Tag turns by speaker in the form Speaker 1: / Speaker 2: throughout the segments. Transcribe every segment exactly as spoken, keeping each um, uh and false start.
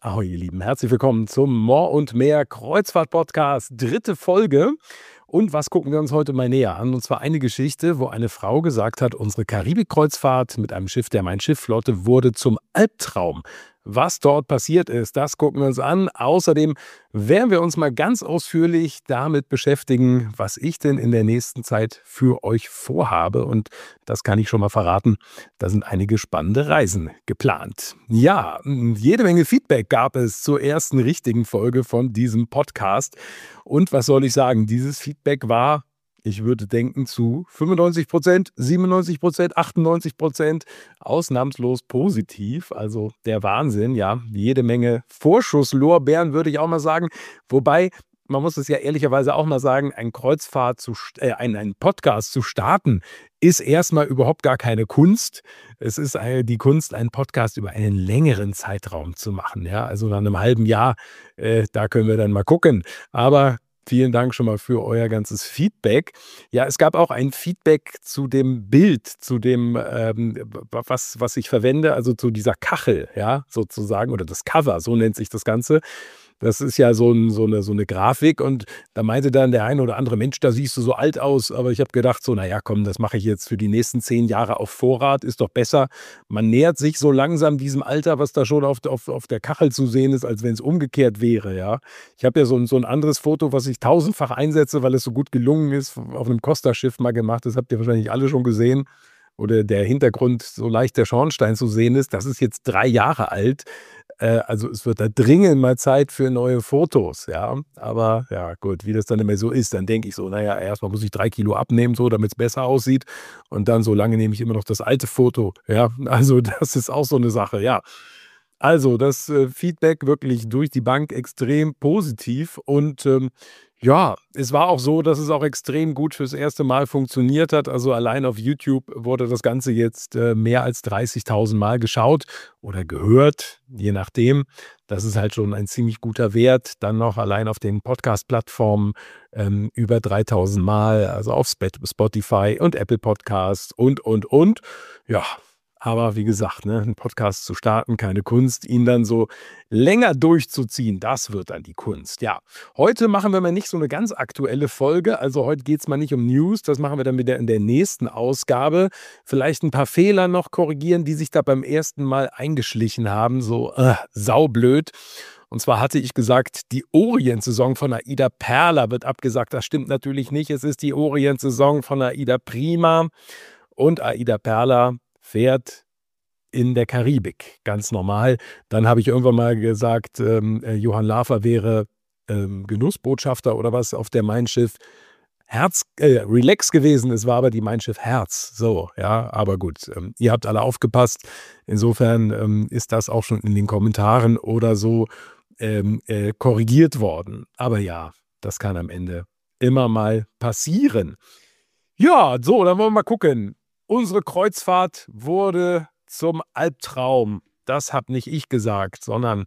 Speaker 1: Ahoi, ihr Lieben, herzlich willkommen zum More und Mehr Kreuzfahrt-Podcast, dritte Folge. Und was gucken wir uns heute mal näher an? Und zwar eine Geschichte, wo eine Frau gesagt hat, unsere Karibik-Kreuzfahrt mit einem Schiff der Mein-Schiff-Flotte wurde zum Albtraum. Was dort passiert ist, das gucken wir uns an. Außerdem werden wir uns mal ganz ausführlich damit beschäftigen, was ich denn in der nächsten Zeit für euch vorhabe. Und das kann ich schon mal verraten, da sind einige spannende Reisen geplant. Ja, jede Menge Feedback gab es zur ersten richtigen Folge von diesem Podcast. Und was soll ich sagen, dieses Feedback war, ich würde denken, zu fünfundneunzig Prozent, siebenundneunzig Prozent, achtundneunzig Prozent ausnahmslos positiv. Also der Wahnsinn, ja. Jede Menge Vorschusslorbeeren, würde ich auch mal sagen. Wobei, man muss es ja ehrlicherweise auch mal sagen, ein Kreuzfahrt zu, äh, ein, ein Podcast zu starten, ist erstmal überhaupt gar keine Kunst. Es ist eine, die Kunst, einen Podcast über einen längeren Zeitraum zu machen. Ja, also nach einem halben Jahr, äh, da können wir dann mal gucken. Aber vielen Dank schon mal für euer ganzes Feedback. Ja, es gab auch ein Feedback zu dem Bild, zu dem, ähm, was, was ich verwende, also zu dieser Kachel, ja, sozusagen, oder das Cover, so nennt sich das Ganze. Das ist ja so, ein, so, eine, so eine Grafik und da meinte dann der eine oder andere, Mensch, da siehst du so alt aus, aber ich habe gedacht so, naja, komm, das mache ich jetzt für die nächsten zehn Jahre auf Vorrat, ist doch besser. Man nähert sich so langsam diesem Alter, was da schon auf, auf, auf der Kachel zu sehen ist, als wenn es umgekehrt wäre, ja. Ich habe ja so, ein- so ein anderes Foto, was ich tausendfach einsetze, weil es so gut gelungen ist, auf einem Costa-Schiff mal gemacht, das habt ihr wahrscheinlich alle schon gesehen. Oder der Hintergrund so leicht der Schornstein zu sehen ist, das ist jetzt drei Jahre alt. Äh, also es wird da dringend mal Zeit für neue Fotos, ja. Aber ja, gut, wie das dann immer so ist, dann denke ich so, naja, erstmal muss ich drei Kilo abnehmen, so, damit es besser aussieht. Und dann so lange nehme ich immer noch das alte Foto, ja. Also das ist auch so eine Sache, ja. Also das äh, Feedback wirklich durch die Bank extrem positiv und ähm, ja, es war auch so, dass es auch extrem gut fürs erste Mal funktioniert hat. Also allein auf YouTube wurde das Ganze jetzt äh, mehr als dreißigtausend Mal geschaut oder gehört, je nachdem. Das ist halt schon ein ziemlich guter Wert. Dann noch allein auf den Podcast-Plattformen ähm, über dreitausend Mal, also auf Spot- Spotify und Apple Podcasts und, und, und. Ja, aber wie gesagt, ne, einen Podcast zu starten, keine Kunst, ihn dann so länger durchzuziehen, das wird dann die Kunst. Ja, heute machen wir mal nicht so eine ganz aktuelle Folge. Also heute geht es mal nicht um News, das machen wir dann wieder in der nächsten Ausgabe. Vielleicht ein paar Fehler noch korrigieren, die sich da beim ersten Mal eingeschlichen haben. So äh, saublöd. Und zwar hatte ich gesagt, die Orient-Saison von Aida Perla wird abgesagt. Das stimmt natürlich nicht. Es ist die Orient-Saison von Aida Prima. Und Aida Perla fährt in der Karibik, ganz normal. Dann habe ich irgendwann mal gesagt, ähm, äh, Johann Lafer wäre ähm, Genussbotschafter oder was auf der Mein Schiff Herz, äh, Relax gewesen. Es war aber die Mein Schiff Herz. So, ja, aber gut, ähm, ihr habt alle aufgepasst. Insofern ähm, ist das auch schon in den Kommentaren oder so ähm, äh, korrigiert worden. Aber ja, das kann am Ende immer mal passieren. Ja, so, dann wollen wir mal gucken. Unsere Kreuzfahrt wurde zum Albtraum. Das habe nicht ich gesagt, sondern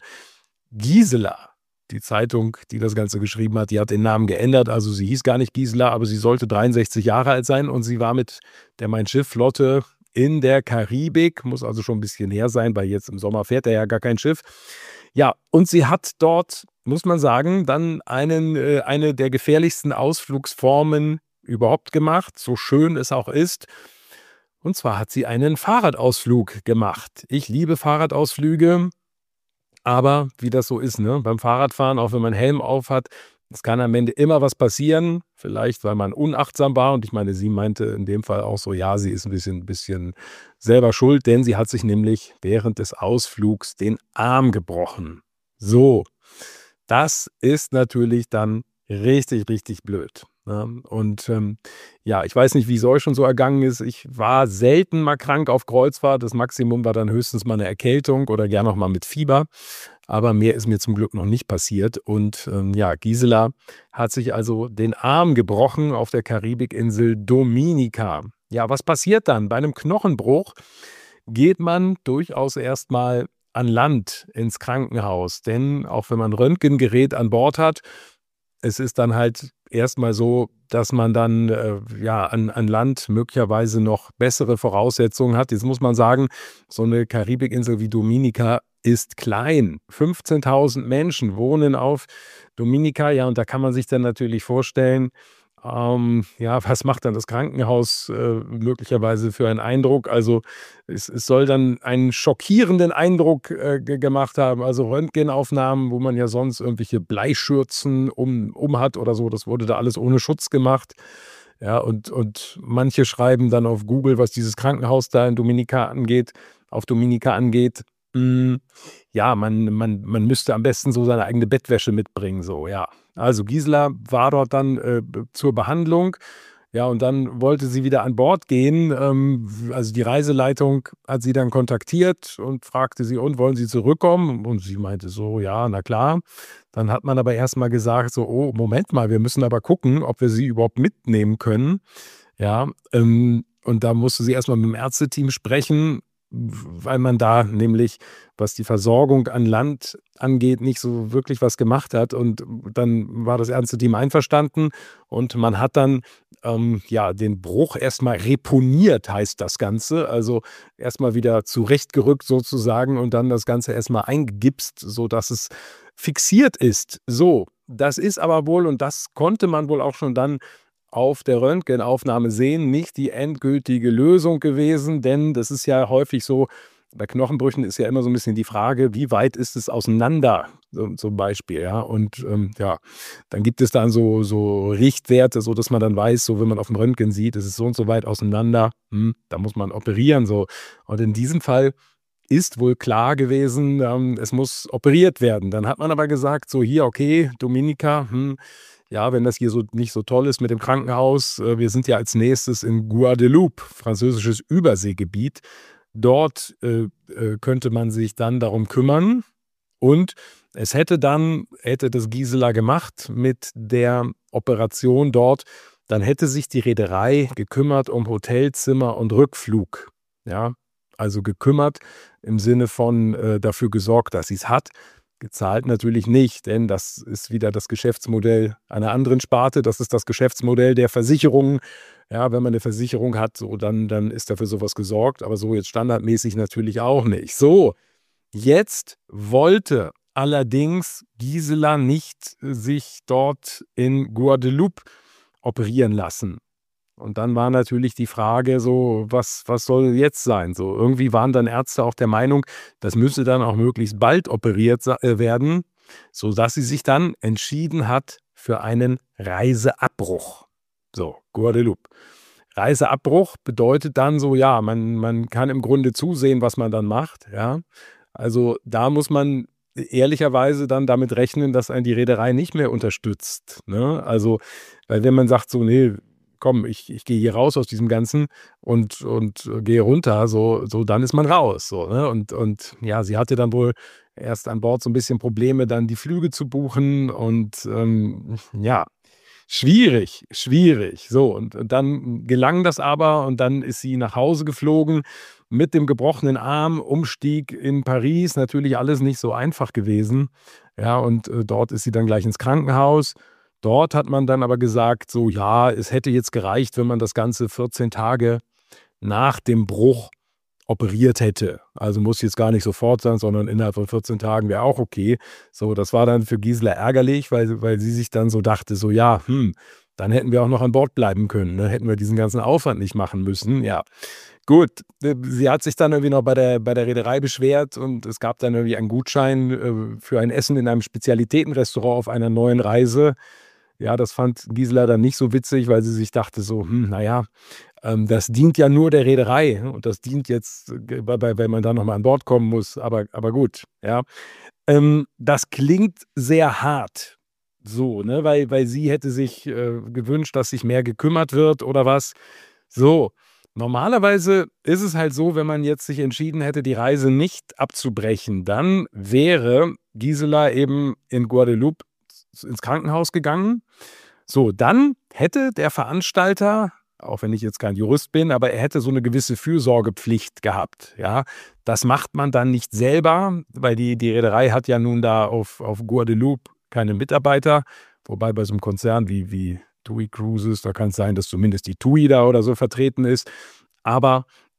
Speaker 1: Gisela. Die Zeitung, die das Ganze geschrieben hat, die hat den Namen geändert. Also sie hieß gar nicht Gisela, aber sie sollte dreiundsechzig Jahre alt sein und sie war mit der Mein Schiff-Flotte in der Karibik. Muss also schon ein bisschen her sein, weil jetzt im Sommer fährt er ja gar kein Schiff. Ja, und sie hat dort, muss man sagen, dann einen, äh, eine der gefährlichsten Ausflugsformen überhaupt gemacht, so schön es auch ist. Und zwar hat sie einen Fahrradausflug gemacht. Ich liebe Fahrradausflüge, aber wie das so ist, ne? Beim Fahrradfahren, auch wenn man einen Helm auf hat, es kann am Ende immer was passieren. Vielleicht, weil man unachtsam war. Und ich meine, sie meinte in dem Fall auch so, ja, sie ist ein bisschen, bisschen selber schuld, denn sie hat sich nämlich während des Ausflugs den Arm gebrochen. So, das ist natürlich dann richtig, richtig blöd. Ne? Und ähm, ja, ich weiß nicht, wie es euch schon so ergangen ist. Ich war selten mal krank auf Kreuzfahrt. Das Maximum war dann höchstens mal eine Erkältung oder gern noch mal mit Fieber. Aber mehr ist mir zum Glück noch nicht passiert. Und ähm, ja, Gisela hat sich also den Arm gebrochen auf der Karibikinsel Dominica. Ja, was passiert dann? Bei einem Knochenbruch geht man durchaus erstmal an Land ins Krankenhaus. Denn auch wenn man ein Röntgengerät an Bord hat, es ist dann halt erstmal so, dass man dann äh, ja an, an Land möglicherweise noch bessere Voraussetzungen hat. Jetzt muss man sagen, so eine Karibikinsel wie Dominica ist klein. fünfzehntausend Menschen wohnen auf Dominica. Ja, und da kann man sich dann natürlich vorstellen, ähm, ja, was macht dann das Krankenhaus äh, möglicherweise für einen Eindruck? Also es, es soll dann einen schockierenden Eindruck äh, ge- gemacht haben. Also Röntgenaufnahmen, wo man ja sonst irgendwelche Bleischürzen um, um hat oder so, das wurde da alles ohne Schutz gemacht. Ja, und, und manche schreiben dann auf Google, was dieses Krankenhaus da in Dominica angeht, auf Dominica angeht. mm, ja, man, man, man müsste am besten so seine eigene Bettwäsche mitbringen, so, ja. Also Gisela war dort dann äh, zur Behandlung. Ja, und dann wollte sie wieder an Bord gehen. Ähm, also die Reiseleitung hat sie dann kontaktiert und fragte sie, und wollen Sie zurückkommen? Und sie meinte so, ja, na klar. Dann hat man aber erstmal gesagt, so, oh, Moment mal, wir müssen aber gucken, ob wir sie überhaupt mitnehmen können. Ja, ähm, und da musste sie erstmal mit dem Ärzteteam sprechen, weil man da nämlich, was die Versorgung an Land angeht, nicht so wirklich was gemacht hat. Und dann war das Ärzteteam einverstanden und man hat dann ähm, ja, den Bruch erstmal reponiert, heißt das Ganze. Also erstmal wieder zurechtgerückt sozusagen und dann das Ganze erstmal eingegipst, sodass es fixiert ist. So, das ist aber wohl, und das konnte man wohl auch schon dann auf der Röntgenaufnahme sehen, nicht die endgültige Lösung gewesen, denn das ist ja häufig so, bei Knochenbrüchen ist ja immer so ein bisschen die Frage, wie weit ist es auseinander, so, zum Beispiel, ja, und ähm, ja, dann gibt es dann so, so Richtwerte, so dass man dann weiß, so wenn man auf dem Röntgen sieht, es ist so und so weit auseinander, hm, da muss man operieren, so. Und in diesem Fall ist wohl klar gewesen, ähm, es muss operiert werden. Dann hat man aber gesagt, so hier, okay, Dominica, hm, ja, wenn das hier so nicht so toll ist mit dem Krankenhaus, äh, wir sind ja als nächstes in Guadeloupe, französisches Überseegebiet. Dort äh, äh, könnte man sich dann darum kümmern. Und es hätte dann, hätte das Gisela gemacht mit der Operation dort, dann hätte sich die Reederei gekümmert um Hotelzimmer und Rückflug. Ja, also gekümmert im Sinne von äh, dafür gesorgt, dass sie es hat. Gezahlt natürlich nicht, denn das ist wieder das Geschäftsmodell einer anderen Sparte. Das ist das Geschäftsmodell der Versicherungen. Ja, wenn man eine Versicherung hat, so dann, dann ist dafür sowas gesorgt. Aber so jetzt standardmäßig natürlich auch nicht. So, jetzt wollte allerdings Gisela nicht sich dort in Guadeloupe operieren lassen. Und dann war natürlich die Frage so, was, was soll jetzt sein? So, irgendwie waren dann Ärzte auch der Meinung, das müsse dann auch möglichst bald operiert sa- äh, werden, sodass sie sich dann entschieden hat für einen Reiseabbruch. So, Guadeloupe. Reiseabbruch bedeutet dann so, ja, man, man kann im Grunde zusehen, was man dann macht. Ja, also da muss man ehrlicherweise dann damit rechnen, dass einen die Reederei nicht mehr unterstützt. Ne? Also, weil wenn man sagt so, nee, komm, ich, ich gehe hier raus aus diesem Ganzen und, und äh, gehe runter, so, so dann ist man raus. So, ne? Und, und ja, sie hatte dann wohl erst an Bord so ein bisschen Probleme, dann die Flüge zu buchen und ähm, ja, schwierig, schwierig. So, und, und dann gelang das aber und dann ist sie nach Hause geflogen mit dem gebrochenen Arm, Umstieg in Paris, natürlich alles nicht so einfach gewesen. Ja, und äh, dort ist sie dann gleich ins Krankenhaus. Dort hat man dann aber gesagt, so ja, es hätte jetzt gereicht, wenn man das Ganze vierzehn Tage nach dem Bruch operiert hätte. Also muss jetzt gar nicht sofort sein, sondern innerhalb von vierzehn Tagen wäre auch okay. So, das war dann für Gisela ärgerlich, weil, weil sie sich dann so dachte, so ja, hm, dann hätten wir auch noch an Bord bleiben können, ne? Hätten wir diesen ganzen Aufwand nicht machen müssen. Ja, gut. äh, Sie hat sich dann irgendwie noch bei der, bei der Reederei beschwert und es gab dann irgendwie einen Gutschein äh, für ein Essen in einem Spezialitätenrestaurant auf einer neuen Reise. Ja, das fand Gisela dann nicht so witzig, weil sie sich dachte so, hm, naja, ähm, das dient ja nur der Reederei und das dient jetzt, äh, bei, bei, wenn man da nochmal an Bord kommen muss, aber, aber gut, ja. Ähm, das klingt sehr hart, so, ne, weil, weil sie hätte sich äh, gewünscht, dass sich mehr gekümmert wird oder was. So, normalerweise ist es halt so, wenn man jetzt sich entschieden hätte, die Reise nicht abzubrechen, dann wäre Gisela eben in Guadeloupe ins Krankenhaus gegangen. So, dann hätte der Veranstalter, auch wenn ich jetzt kein Jurist bin, aber er hätte so eine gewisse Fürsorgepflicht gehabt. Ja, das macht man dann nicht selber, weil die, die Reederei hat ja nun da auf, auf Guadeloupe keine Mitarbeiter. Wobei bei so einem Konzern wie, wie TUI Cruises, da kann es sein, dass zumindest die TUI da oder so vertreten ist. Aber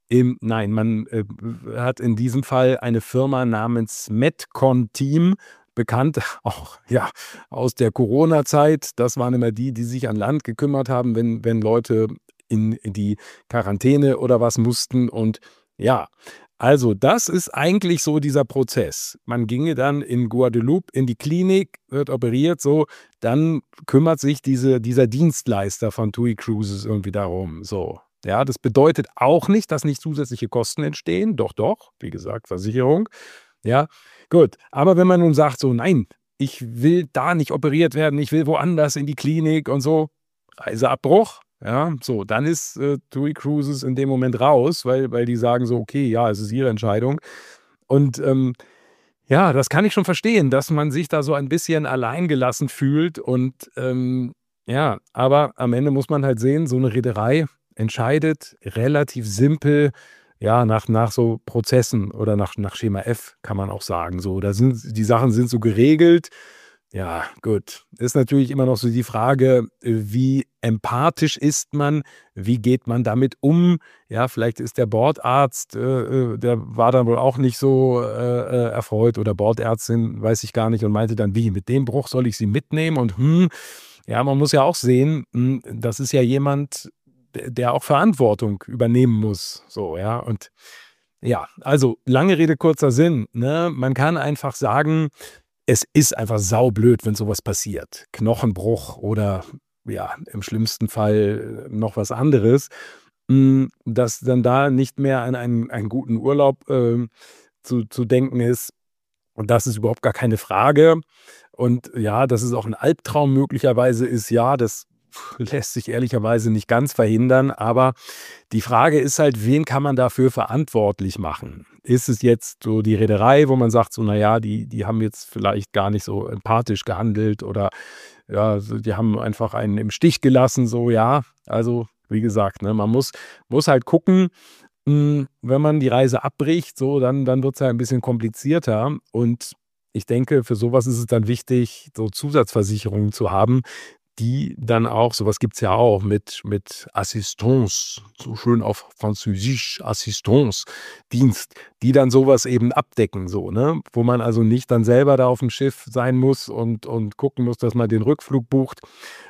Speaker 1: Ähm, nein, man, äh, hat in diesem Fall eine Firma namens Medcon Team, bekannt auch, ja, aus der Corona-Zeit. Das waren immer die, die sich an Land gekümmert haben, wenn wenn Leute in in die Quarantäne oder was mussten und ja, also das ist eigentlich so dieser Prozess. Man ginge dann in Guadeloupe in die Klinik, wird operiert, so, dann kümmert sich diese dieser Dienstleister von TUI Cruises irgendwie darum, so. Ja, das bedeutet auch nicht, dass nicht zusätzliche Kosten entstehen. Doch, doch, wie gesagt, Versicherung. Ja, gut. Aber wenn man nun sagt so: „Nein, ich will da nicht operiert werden, ich will woanders in die Klinik und so“, Reiseabbruch, ja, so, dann ist, äh, TUI Cruises in dem Moment raus, weil weil die sagen so: „Okay, ja, es ist Ihre Entscheidung.“ Und, ähm, ja, das kann ich schon verstehen, dass man sich da so ein bisschen alleingelassen fühlt und, ähm, ja, aber am Ende muss man halt sehen, so eine Reederei entscheidet relativ simpel, ja, nach nach so Prozessen oder nach nach Schema F, kann man auch sagen so. Da sind die Sachen sind so geregelt. Ja, gut. Ist natürlich immer noch so die Frage, äh, wie empathisch ist man? Wie geht man damit um? Ja, vielleicht ist der Bordarzt, äh, äh, der war dann wohl auch nicht so, äh, äh, erfreut oder Bordärztin, weiß ich gar nicht und meinte dann: „Wie, mit dem Bruch soll ich Sie mitnehmen?“ Und, hm, ja, man muss ja auch sehen, hm, das ist ja jemand, d der auch Verantwortung übernehmen muss, so, ja. Und ja, also lange Rede, kurzer Sinn, ne? Man kann einfach sagen, es ist einfach saublöd, wenn sowas passiert. Knochenbruch oder ja, im schlimmsten Fall äh, noch was anderes, hm, dass dann da nicht mehr an einen einen guten Urlaub, ähm, zu zu denken ist. Und das ist überhaupt gar keine Frage. Und ja, dass es auch ein Albtraum möglicherweise ist, ja, das lässt sich ehrlicherweise nicht ganz verhindern. Aber die Frage ist halt, wen kann man dafür verantwortlich machen? Ist es jetzt so die Reederei, wo man sagt so: „Na ja, die die haben jetzt vielleicht gar nicht so empathisch gehandelt“ oder ja, so die haben einfach einen im Stich gelassen, so, ja. Also, wie gesagt, ne, man muss muss halt gucken, hm, wenn man die Reise abbricht, so, dann dann wird's ja ein bisschen komplizierter. Und ich denke, für sowas ist es dann wichtig, so Zusatzversicherungen zu haben, die dann auch sowas gibt's ja auch mit mit Assistance, so schön auf Französisch, Assistance, Dienst, die dann sowas eben abdecken so, ne? Wo man also nicht dann selber da aufm Schiff sein muss und und gucken muss, dass man den Rückflug bucht,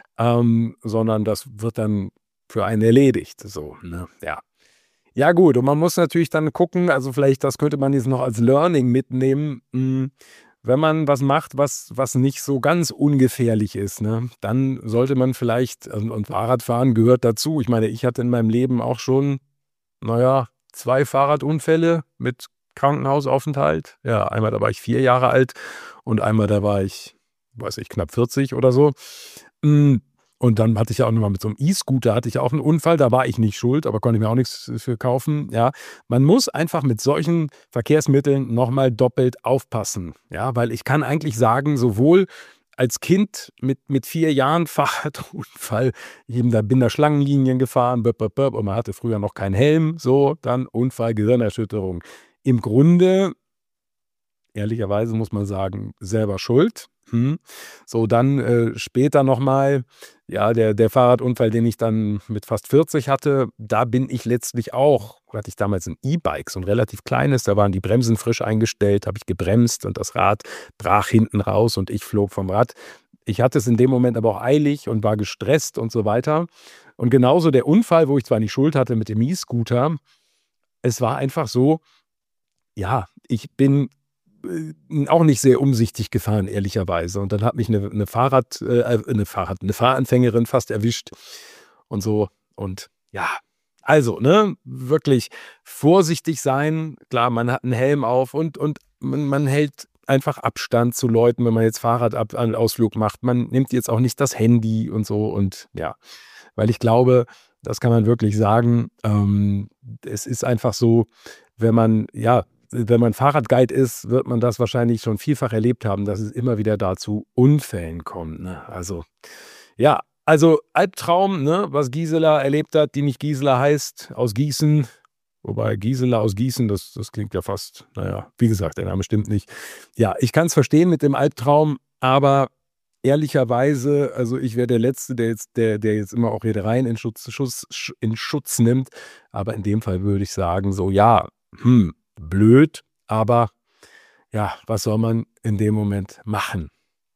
Speaker 1: ähm, sondern das wird dann für einen erledigt, so, ne? Ja. Ja gut, und man muss natürlich dann gucken, also vielleicht das könnte man jetzt noch als Learning mitnehmen, hm, wenn man was macht, was was nicht so ganz ungefährlich ist, ne, dann sollte man vielleicht und und Fahrradfahren gehört dazu. Ich meine, ich hatte in meinem Leben auch schon, na ja, zwei Fahrradunfälle mit Krankenhausaufenthalt. Ja, einmal, da war ich vier Jahre alt und einmal, da war ich, weiß ich, knapp vierzig oder so. Hm, und dann hatte ich ja auch noch mal mit so 'nem E-Scooter hatte ich auch 'n Unfall, da war ich nicht schuld, aber konnte ich mir auch nix für kaufen, ja. Man muss einfach mit solchen Verkehrsmitteln noch mal doppelt aufpassen, ja, weil ich kann eigentlich sagen, sowohl als Kind mit mit vier Jahren Fahrradunfall, eben da bin da Schlangenlinien gefahren, böp, böp, böp, und man hatte früher noch keinen Helm, so, dann Unfall, Gehirnerschütterung. Im Grunde ehrlicherweise muss man sagen, selber schuld. Mhm. So, dann, äh, später noch mal, ja, der der Fahrradunfall, den ich dann mit fast vierzig hatte, da bin ich letztlich auch hatte ich damals 'n E-Bike, so 'n relativ kleines, da waren die Bremsen frisch eingestellt, habe ich gebremst und das Rad brach hinten raus und ich flog vom Rad. Ich hatte es in dem Moment aber auch eilig und war gestresst und so weiter. Und genauso der Unfall, wo ich zwar nicht Schuld hatte mit dem E-Scooter, es war einfach so, ja, ich bin äh, auch nicht sehr umsichtig gefahren, ehrlicherweise. Und dann hat mich 'ne 'ne Fahrrad äh, äh, 'ne Fahrrad 'ne Fahranfängerin fast erwischt und so. Und ja, also, ne, wirklich vorsichtig sein. Klar, man hat 'n Helm auf und und man man hält einfach Abstand zu Leuten, wenn man jetzt Fahrradab an Ausflug macht. Man nimmt jetzt auch nicht das Handy und so und ja. Weil ich glaube, das kann man wirklich sagen, ähm, es ist einfach so, wenn man ja, wenn man Fahrradguide ist, wird man das wahrscheinlich schon vielfach erlebt haben, dass es immer wieder da zu Unfällen kommt, ne? Also, ja, also Albtraum, ne, was Gisela erlebt hat, die nicht Gisela heißt, aus Gießen. Wobei Gisela aus Gießen, das das klingt ja fast na ja, wie gesagt, der Name stimmt nicht. Ja, ich kann's verstehen mit dem Albtraum, aber ehrlicherweise, also ich wäre der Letzte, der jetzt der der jetzt immer auch Reedereien in Schutz Schuss sch in Schutz nimmt. Aber in dem Fall würde ich sagen, so ja, hm, blöd, aber ja, was soll man in dem Moment machen?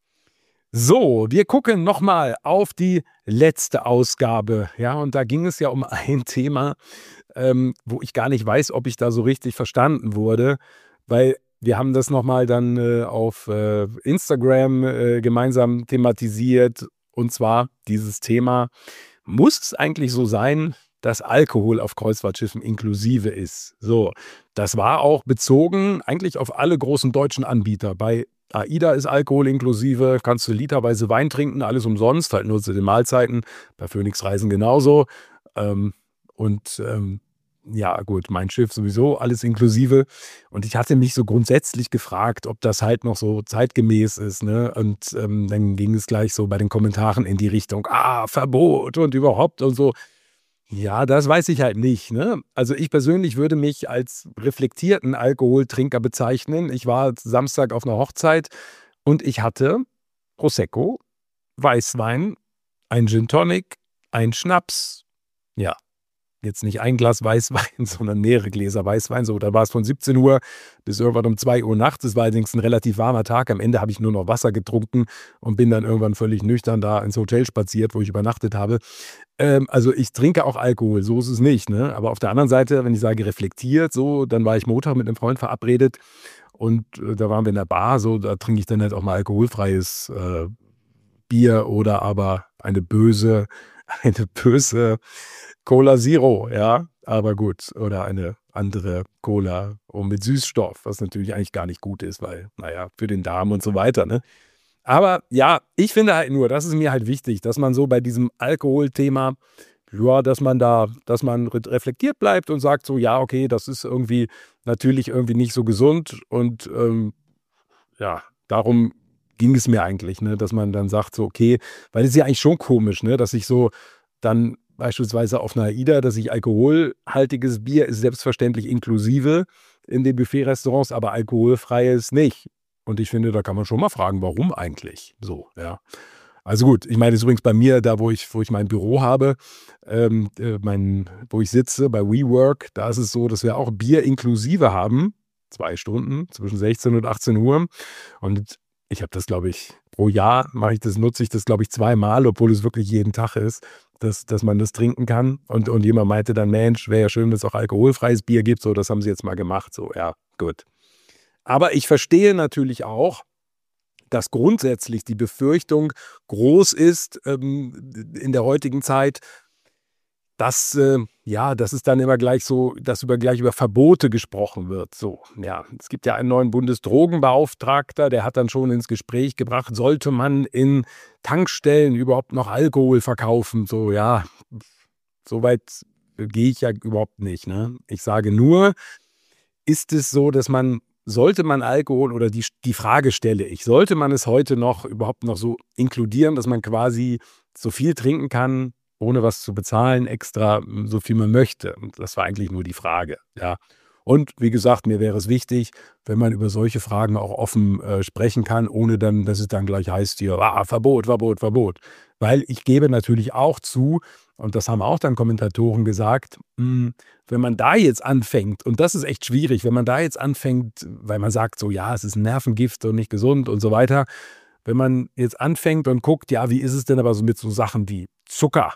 Speaker 1: So, wir gucken noch mal auf die letzte Ausgabe, ja, und da ging es ja um ein Thema, ähm, wo ich gar nicht weiß, ob ich da so richtig verstanden wurde, weil wir haben das noch mal dann, äh, auf, äh, Instagram, äh, gemeinsam thematisiert, und zwar dieses Thema: Muss es eigentlich so sein, dass Alkohol auf Kreuzfahrtschiffen inklusive ist? So, das war auch bezogen eigentlich auf alle großen deutschen Anbieter. Bei AIDA ist Alkohol inklusive, kannst du literweise Wein trinken, alles umsonst, halt nur zu den Mahlzeiten. Bei Phoenix Reisen genauso. Ähm, und, ähm, ja gut, mein Schiff sowieso, alles inklusive. Und ich hatte mich so grundsätzlich gefragt, ob das halt noch so zeitgemäß ist, ne? Und, ähm, dann ging es gleich so bei den Kommentaren in die Richtung: „Ah, Verbot und überhaupt" und so. Ja, das weiß ich halt nicht, ne? Also, ich persönlich würde mich als reflektierten Alkoholtrinker bezeichnen. Ich war Samstag auf einer Hochzeit und ich hatte Prosecco, Weißwein, ein Gin Tonic, ein Schnaps. Ja, jetzt nicht ein Glas Weißwein, sondern mehrere Gläser Weißwein. So, da war es von siebzehn Uhr bis irgendwann um zwei Uhr nachts. Es war allerdings ein relativ warmer Tag. Am Ende habe ich nur noch Wasser getrunken und bin dann irgendwann völlig nüchtern da ins Hotel spaziert, wo ich übernachtet habe. Ähm, also, ich trinke auch Alkohol, so ist es nicht, ne? Aber auf der anderen Seite, wenn ich sage reflektiert so, dann war ich Montag mit 'nem Freund verabredet und, äh, da waren wir in der Bar, so, da trinke ich dann halt auch mal alkoholfreies, äh, Bier oder aber eine böse eine böse Cola Zero, ja, aber gut. Oder eine andere Cola und mit Süßstoff, was natürlich eigentlich gar nicht gut ist, weil, na ja, für den Darm und so weiter, ne? Aber ja, ich finde halt nur, das ist mir halt wichtig, dass man so bei diesem Alkoholthema, ja, dass man da dass man re reflektiert bleibt und sagt so: „Ja, okay, das ist irgendwie natürlich irgendwie nicht so gesund" und, ähm, ja, darum ging es mir eigentlich, ne, dass man dann sagt so: „Okay", weil es ist ja eigentlich schon komisch, ne, dass ich so dann beispielsweise auf 'ner AIDA, dass ich alkoholhaltiges Bier ist selbstverständlich inklusive in den Buffetrestaurants, aber alkoholfreies nicht. Und ich finde, da kann man schon mal fragen, warum eigentlich so, ja. Also gut, ich meine, das ist übrigens bei mir, da wo ich wo ich mein Büro habe, ähm, äh, mein wo ich sitze bei WeWork, da ist es so, dass wir auch Bier inklusive haben, zwei Stunden zwischen sechzehn und achtzehn Uhr. Und ich habe das, glaube ich pro Jahr mache ich das nutze ich das, glaube ich, zweimal, obwohl es wirklich jeden Tag ist, dass dass man das trinken kann. Und und jemand meinte dann: „Mensch, wäre ja schön, wenn es auch alkoholfreies Bier gibt." So, das haben sie jetzt mal gemacht, so, ja, gut. Aber ich verstehe natürlich auch, dass grundsätzlich die Befürchtung groß ist, ähm, in der heutigen Zeit, dass, äh, ja, dass es dann immer gleich so dass über gleich über Verbote gesprochen wird, so. Ja, es gibt ja einen neuen Bundesdrogenbeauftragter, der hat dann schon ins Gespräch gebracht, sollte man in Tankstellen überhaupt noch Alkohol verkaufen? So, ja, so weit gehe ich ja überhaupt nicht, ne? Ich sage nur, ist es so, dass man sollte man Alkohol oder die die Frage stelle ich, sollte man es heute noch überhaupt noch so inkludieren, dass man quasi so viel trinken kann, ohne was zu bezahlen extra, hm, so viel man möchte? Und das war eigentlich nur die Frage, ja. Und wie gesagt, mir wäre es wichtig, wenn man über solche Fragen auch offen, äh, sprechen kann, ohne dann dass es dann gleich heißt hier: „Ah, Verbot, Verbot, Verbot." Weil ich gebe natürlich auch zu, und das haben auch dann Kommentatoren gesagt, hm, wenn man da jetzt anfängt, und das ist echt schwierig, wenn man da jetzt anfängt, weil man sagt so: „Ja, es ist 'n Nervengift und nicht gesund" und so weiter. Wenn man jetzt anfängt und guckt, ja, wie ist es denn aber so mit so Sachen wie Zucker?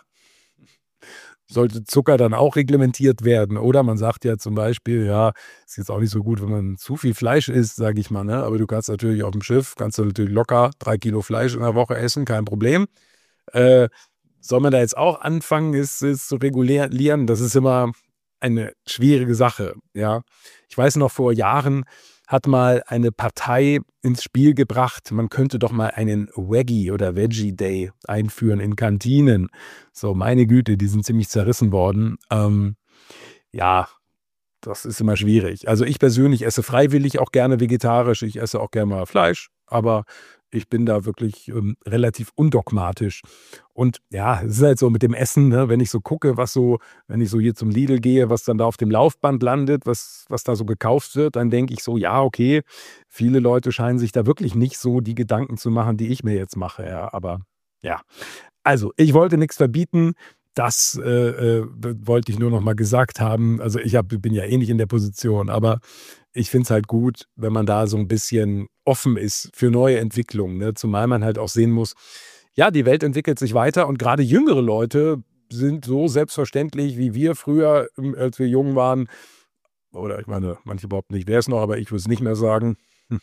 Speaker 1: Sollte Zucker dann auch reglementiert werden? Oder man sagt ja zum Beispiel, ja, ist jetzt auch nicht so gut, wenn man zu viel Fleisch isst, sage ich mal, ne? Aber du kannst natürlich auf'm Schiff kannst du natürlich locker drei Kilo Fleisch in der Woche essen, kein Problem. Äh, soll man da jetzt auch anfangen, es es zu regulieren? Das ist immer eine schwierige Sache, ja. Ich weiß noch, vor Jahren hat mal eine Partei ins Spiel gebracht, man könnte doch mal einen Veggie oder Veggie Day einführen in Kantinen. So, meine Güte, die sind ziemlich zerrissen worden. Ähm, ja, das ist immer schwierig. Also, ich persönlich esse freiwillig auch gerne vegetarisch. Ich esse auch gerne mal Fleisch, aber ich bin da wirklich ähm, relativ undogmatisch. Und ja, es ist halt so mit dem Essen, ne? Wenn ich so gucke, was so, wenn ich so hier zum Lidl gehe, was dann da auf dem Laufband landet, was, was da so gekauft wird, dann denke ich so, ja, okay, viele Leute scheinen sich da wirklich nicht so die Gedanken zu machen, die ich mir jetzt mache. Ja, aber ja. Also, ich wollte nichts verbieten. Das äh, äh, wollte ich nur noch mal gesagt haben. Also, ich hab, bin ja eh nicht in der Position, aber ich finde es halt gut, wenn man da so ein bisschen offen ist für neue Entwicklungen, ne? Zumal man halt auch sehen muss, ja, die Welt entwickelt sich weiter und gerade jüngere Leute sind so selbstverständlich wie wir früher, ähm, als wir jung waren. Oder ich meine, manche behaupten, ich wäre es noch, aber ich würde es nicht mehr sagen.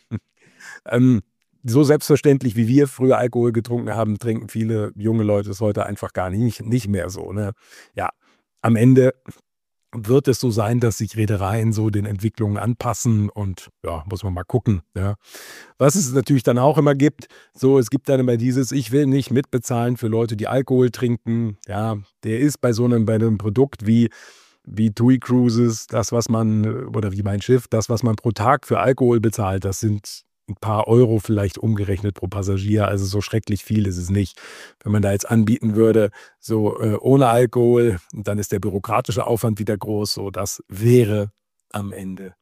Speaker 1: Ähm, so selbstverständlich, wie wir früher Alkohol getrunken haben, trinken viele junge Leute es heute einfach gar nicht nicht mehr so, ne? Ja, am Ende wird es so sein, dass sich Reedereien so den Entwicklungen anpassen und ja, muss man mal gucken, ja. Was es natürlich dann auch immer gibt, so, es gibt dann immer dieses: „Ich will nicht mitbezahlen für Leute, die Alkohol trinken." Ja, der ist bei so einem bei 'nem Produkt wie wie TUI Cruises, das, was man oder wie mein Schiff, das, was man pro Tag für Alkohol bezahlt, das sind ein paar Euro vielleicht umgerechnet pro Passagier. Also, so schrecklich viel ist es nicht. Wenn man da jetzt anbieten würde, so, äh, ohne Alkohol, dann ist der bürokratische Aufwand wieder groß. So, das wäre am Ende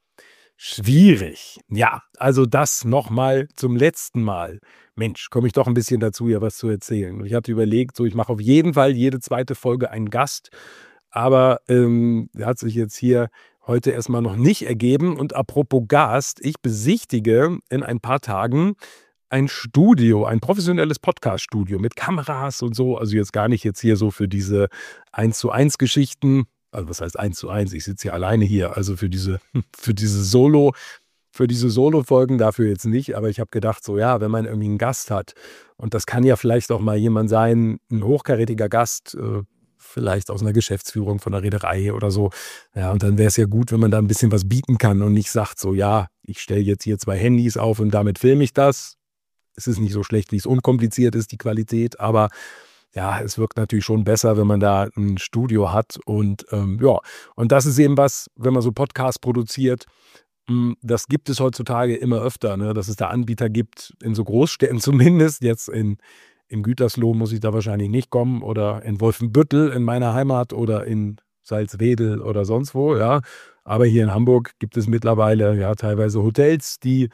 Speaker 1: schwierig. Ja, also das noch mal zum letzten Mal. Mensch, komme ich doch ein bisschen dazu, ja was zu erzählen. Und ich hatte überlegt, so, ich mache auf jeden Fall jede zweite Folge einen Gast, aber, ähm, hat sich jetzt hier heute erst mal noch nicht ergeben. Und apropos Gast, ich besichtige in ein paar Tagen ein Studio, ein professionelles Podcaststudio mit Kameras und so. Also, jetzt gar nicht jetzt hier so für diese Eins-zu-eins Geschichten. Also, was heißt eins zu eins? Ich sitze ja alleine hier. Also, für diese für diese Solo für diese Solo-Folgen dafür jetzt nicht. Aber ich habe gedacht so, ja, wenn man irgendwie einen Gast hat und das kann ja vielleicht auch mal jemand sein, ein hochkarätiger Gast, äh, vielleicht aus einer Geschäftsführung von 'ner Reederei oder so. Ja, und dann wäre es ja gut, wenn man da ein bisschen was bieten kann und nicht sagt so: „Ja, ich stelle jetzt hier zwei Handys auf und damit filme ich das." Es ist nicht so schlecht, wie es unkompliziert ist, die Qualität, aber ja, es wirkt natürlich schon besser, wenn man da ein Studio hat und, ähm, ja. Und das ist eben was, wenn man so Podcasts produziert, hm, das gibt es heutzutage immer öfter, ne, dass es da Anbieter gibt, in so Großstädten zumindest. Jetzt in in Gütersloh muss ich da wahrscheinlich nicht kommen oder in Wolfenbüttel in meiner Heimat oder in Salzwedel oder sonst wo, ja. Aber hier in Hamburg gibt es mittlerweile, ja, teilweise Hotels, die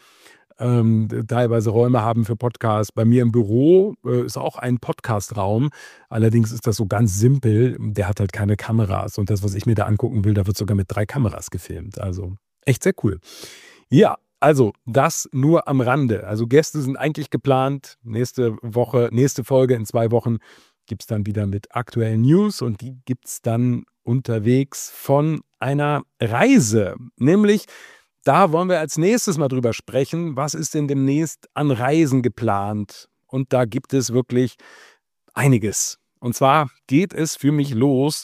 Speaker 1: ähm, teilweise Räume haben für Podcasts. Bei mir im Büro äh, ist auch ein Podcastraum. Allerdings ist das so ganz simpel. Der hat halt keine Kameras. Und das, was ich mir da angucken will, da wird sogar mit drei Kameras gefilmt. Also echt sehr cool. Ja, also das nur am Rande. Also Gäste sind eigentlich geplant. Nächste Woche, nächste Folge in zwei Wochen gibt es dann wieder mit aktuellen News und die gibt es dann unterwegs von einer Reise. Nämlich, da wollen wir als nächstes mal drüber sprechen, was ist denn demnächst an Reisen geplant? Und da gibt es wirklich einiges. Und zwar geht es für mich los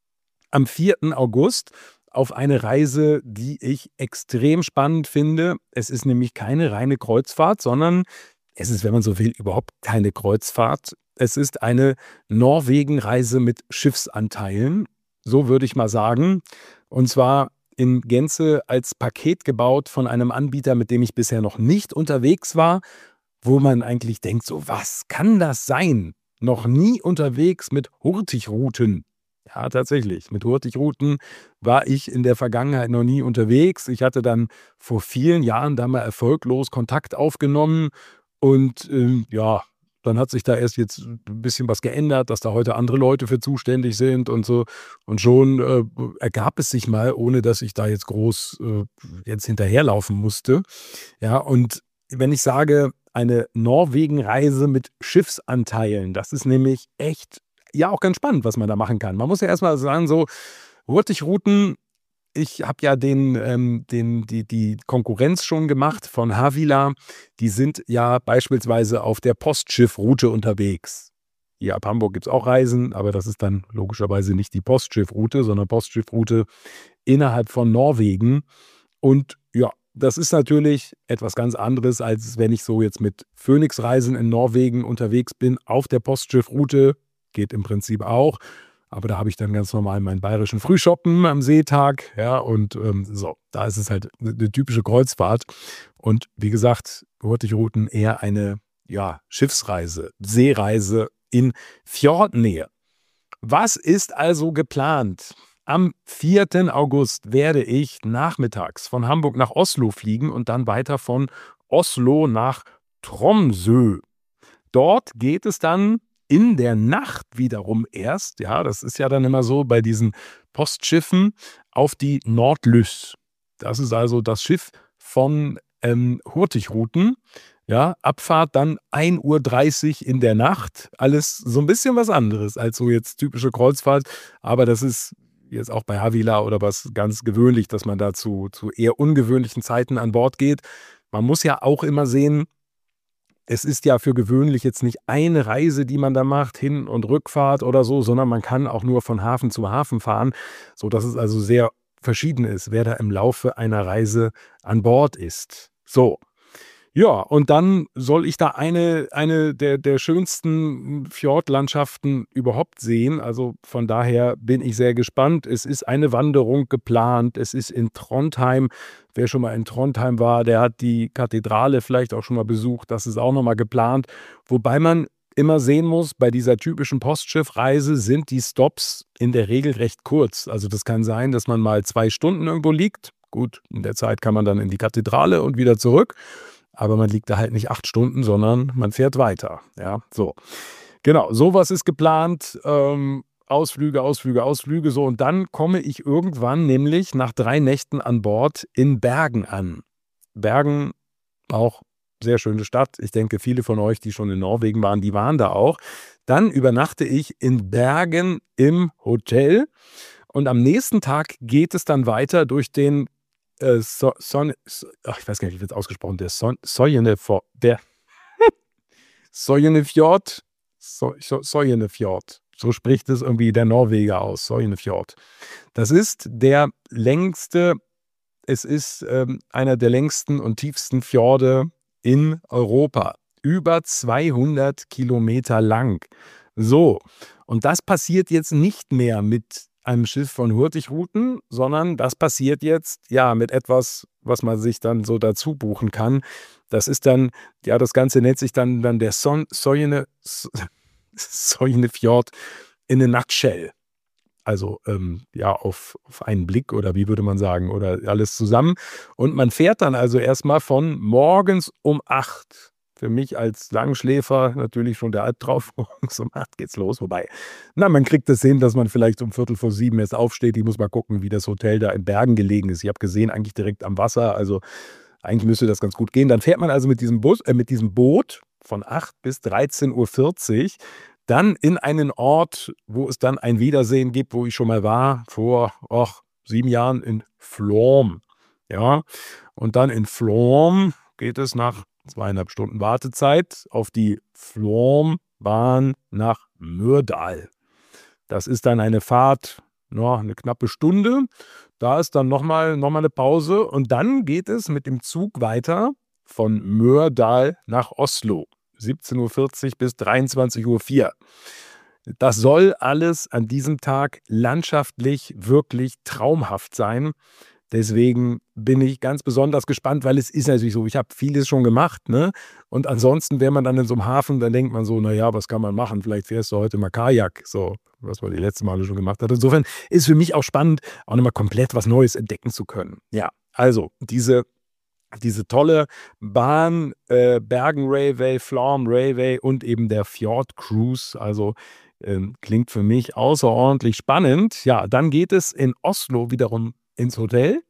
Speaker 1: am vierten August auf eine Reise, die ich extrem spannend finde. Es ist nämlich keine reine Kreuzfahrt, sondern es ist, wenn man so will, überhaupt keine Kreuzfahrt. Es ist eine Norwegen-Reise mit Schiffsanteilen, so würde ich mal sagen. Und zwar in Gänze als Paket gebaut von einem Anbieter, mit dem ich bisher noch nicht unterwegs war, wo man eigentlich denkt, so was kann das sein? Noch nie unterwegs mit Hurtigruten. Ja, tatsächlich. Mit Hurtigruten war ich in der Vergangenheit noch nie unterwegs. Ich hatte dann vor vielen Jahren da mal erfolglos Kontakt aufgenommen und ähm, ja, dann hat sich da erst jetzt ein bisschen was geändert, dass da heute andere Leute für zuständig sind und so. Und schon äh, ergab es sich mal, ohne dass ich da jetzt groß äh, jetzt hinterherlaufen musste. Ja, und wenn ich sage, eine Norwegen-Reise mit Schiffsanteilen, das ist nämlich echt, ja, auch ganz spannend, was man da machen kann. Man muss ja erstmal sagen, so Hurtigruten, ich habe ja den, ähm, den, die, die Konkurrenz schon gemacht von Havila. Die sind ja beispielsweise auf der Postschiffroute unterwegs. Hier ab Hamburg gibt es auch Reisen, aber das ist dann logischerweise nicht die Postschiffroute, sondern Postschiffroute innerhalb von Norwegen. Und ja, das ist natürlich etwas ganz anderes, als wenn ich so jetzt mit Phoenix-Reisen in Norwegen unterwegs bin. Auf der Postschiffroute geht im Prinzip auch. Aber da habe ich dann ganz normal meinen bayerischen Frühschoppen am Seetag. Ja, und ähm, so, da ist es halt eine typische Kreuzfahrt. Und wie gesagt, Hurtigruten eher eine, ja, Schiffsreise, Seereise in Fjordnähe. Was ist also geplant? Am vierten August werde ich nachmittags von Hamburg nach Oslo fliegen und dann weiter von Oslo nach Tromsø. Dort geht es dann in der Nacht wiederum erst, ja, das ist ja dann immer so bei diesen Postschiffen, auf die Nordlys. Das ist also das Schiff von ähm, Hurtigruten. Ja, Abfahrt dann ein Uhr dreißig in der Nacht. Alles so ein bisschen was anderes als so jetzt typische Kreuzfahrt. Aber das ist jetzt auch bei Havila oder was ganz gewöhnlich, dass man da zu, zu eher ungewöhnlichen Zeiten an Bord geht. Man muss ja auch immer sehen, es ist ja für gewöhnlich jetzt nicht eine Reise, die man da macht, Hin- und Rückfahrt oder so, sondern man kann auch nur von Hafen zu Hafen fahren, sodass es also sehr verschieden ist, wer da im Laufe einer Reise an Bord ist. So. Ja, und dann soll ich da eine, eine der, der schönsten Fjordlandschaften überhaupt sehen. Also von daher bin ich sehr gespannt. Es ist eine Wanderung geplant. Es ist in Trondheim. Wer schon mal in Trondheim war, der hat die Kathedrale vielleicht auch schon mal besucht. Das ist auch nochmal geplant. Wobei man immer sehen muss, bei dieser typischen Postschiffreise sind die Stops in der Regel recht kurz. Also das kann sein, dass man mal zwei Stunden irgendwo liegt. Gut, in der Zeit kann man dann in die Kathedrale und wieder zurück. Aber man liegt da halt nicht acht Stunden, sondern man fährt weiter. Ja, so. Genau, sowas ist geplant. Ähm, Ausflüge, Ausflüge, Ausflüge. So, und dann komme ich irgendwann nämlich nach drei Nächten an Bord in Bergen an. Bergen, auch sehr schöne Stadt. Ich denke, viele von euch, die schon in Norwegen waren, die waren da auch. Dann übernachte ich in Bergen im Hotel. Und am nächsten Tag geht es dann weiter durch den Äh, so, Son, so, ach, ich weiß gar nicht, wie wird es ausgesprochen, der Son, Soyenefjord, der Soyenefjord, so, so, Soyenefjord, so spricht es irgendwie der Norweger aus, Soyenefjord. Das ist der längste, es ist ähm, einer der längsten und tiefsten Fjorde in Europa, über zweihundert Kilometer lang. So, und das passiert jetzt nicht mehr mit einem Schiff von Hurtigruten, sondern das passiert jetzt ja mit etwas, was man sich dann so dazu buchen kann. Das ist dann, ja, das Ganze nennt sich dann, dann der Son, Soyene, Soyenefjord in a nutshell. Also ähm, ja, auf, auf einen Blick oder wie würde man sagen, oder alles zusammen. Und man fährt dann also erstmal von morgens um acht. Für mich als Langschläfer natürlich schon der Albtraum, morgens um acht geht's los. Wobei, na, man kriegt es hin, dass man vielleicht um Viertel vor sieben erst aufsteht. Ich muss mal gucken, wie das Hotel da in Bergen gelegen ist. Ich habe gesehen, eigentlich direkt am Wasser. Also eigentlich müsste das ganz gut gehen. Dann fährt man also mit diesem Bus, äh, mit diesem Boot von acht bis dreizehn Uhr vierzig dann in einen Ort, wo es dann ein Wiedersehen gibt, wo ich schon mal war, vor och, sieben Jahren in Flåm. Ja, und dann in Flåm geht es nach zweieinhalb Stunden Wartezeit auf die Flåmbahn nach Myrdal. Das ist dann eine Fahrt, no, eine knappe Stunde. Da ist dann nochmal noch mal eine Pause und dann geht es mit dem Zug weiter von Myrdal nach Oslo. siebzehn Uhr vierzig bis dreiundzwanzig Uhr vier. Das soll alles an diesem Tag landschaftlich wirklich traumhaft sein. Deswegen bin ich ganz besonders gespannt, weil es ist natürlich so, ich habe vieles schon gemacht, ne? Und ansonsten wäre man dann in so einem Hafen, dann denkt man so, naja, was kann man machen? Vielleicht fährst du heute mal Kajak, so, was man die letzten Male schon gemacht hat. Insofern ist für mich auch spannend, auch nochmal komplett was Neues entdecken zu können. Ja, also diese Diese tolle Bahn, äh, Bergen Railway, Flåm Railway und eben der Fjord Cruise, also ähm, klingt für mich außerordentlich spannend. Ja, dann geht es in Oslo wiederum ins Hotel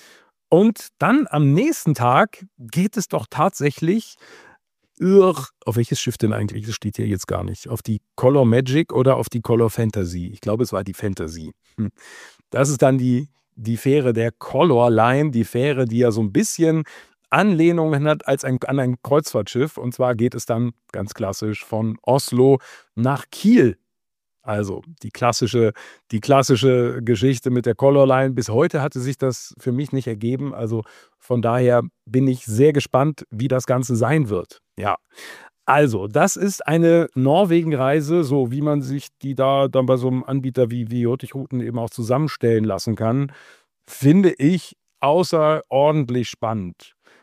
Speaker 1: und dann am nächsten Tag geht es doch tatsächlich, irr, auf welches Schiff denn eigentlich? Das steht hier jetzt gar nicht. Auf die Color Magic oder auf die Color Fantasy? Ich glaube, es war die Fantasy. Hm. Das ist dann die die Fähre der Color Line, die Fähre, die ja so ein bisschen Anlehnungen hat als ein, an ein Kreuzfahrtschiff. Und zwar geht es dann ganz klassisch von Oslo nach Kiel. Also die klassische, die klassische Geschichte mit der Color Line. Bis heute hatte sich das für mich nicht ergeben. Also von daher bin ich sehr gespannt, wie das Ganze sein wird. Ja. Also, das ist eine Norwegen-Reise, so wie man sich die da dann bei so einem Anbieter wie, wie Hurtigruten eben auch zusammenstellen lassen kann, finde ich außerordentlich spannend.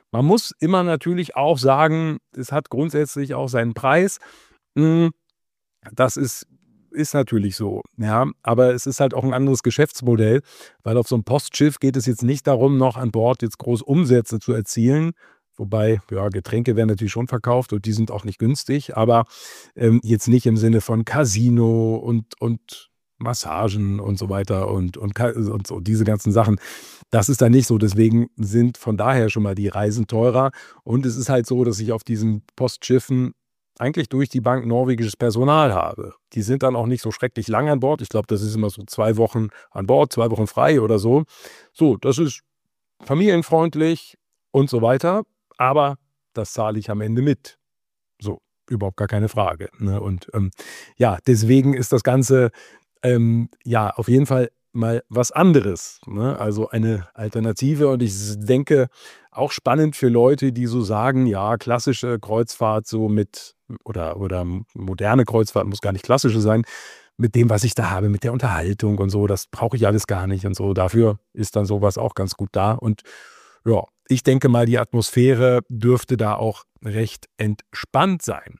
Speaker 1: Man muss immer natürlich auch sagen, es hat grundsätzlich auch seinen Preis. Hm, das ist ist natürlich so, ja, aber es ist halt auch ein anderes Geschäftsmodell, weil auf so 'nem Postschiff geht es jetzt nicht darum, noch an Bord jetzt groß Umsätze zu erzielen. Wobei, ja, Getränke werden natürlich schon verkauft und die sind auch nicht günstig, aber, ähm, jetzt nicht im Sinne von Casino und und Massagen und so weiter und und Ka und so diese ganzen Sachen. Das ist da nicht so. Deswegen sind von daher schon mal die Reisen teurer. Und es ist halt so, dass ich auf diesen Postschiffen eigentlich durch die Bank norwegisches Personal habe. Die sind dann auch nicht so schrecklich lang an Bord. Ich glaube, das ist immer so zwei Wochen an Bord, zwei Wochen frei oder so. So, das ist familienfreundlich und so weiter, aber das zahle ich am Ende mit. So, überhaupt gar keine Frage, ne? Und, ähm, ja, deswegen ist das Ganze, ähm, ja, auf jeden Fall mal was anderes, ne? Also, eine Alternative und ich s denke, auch spannend für Leute, die so sagen: „Ja, klassische Kreuzfahrt so mit oder oder moderne Kreuzfahrt muss gar nicht klassische sein, mit dem, was ich da habe, mit der Unterhaltung und so, das brauche ich alles gar nicht“ und so. Dafür ist dann sowas auch ganz gut da und ja, ich denke mal, die Atmosphäre dürfte da auch recht entspannt sein.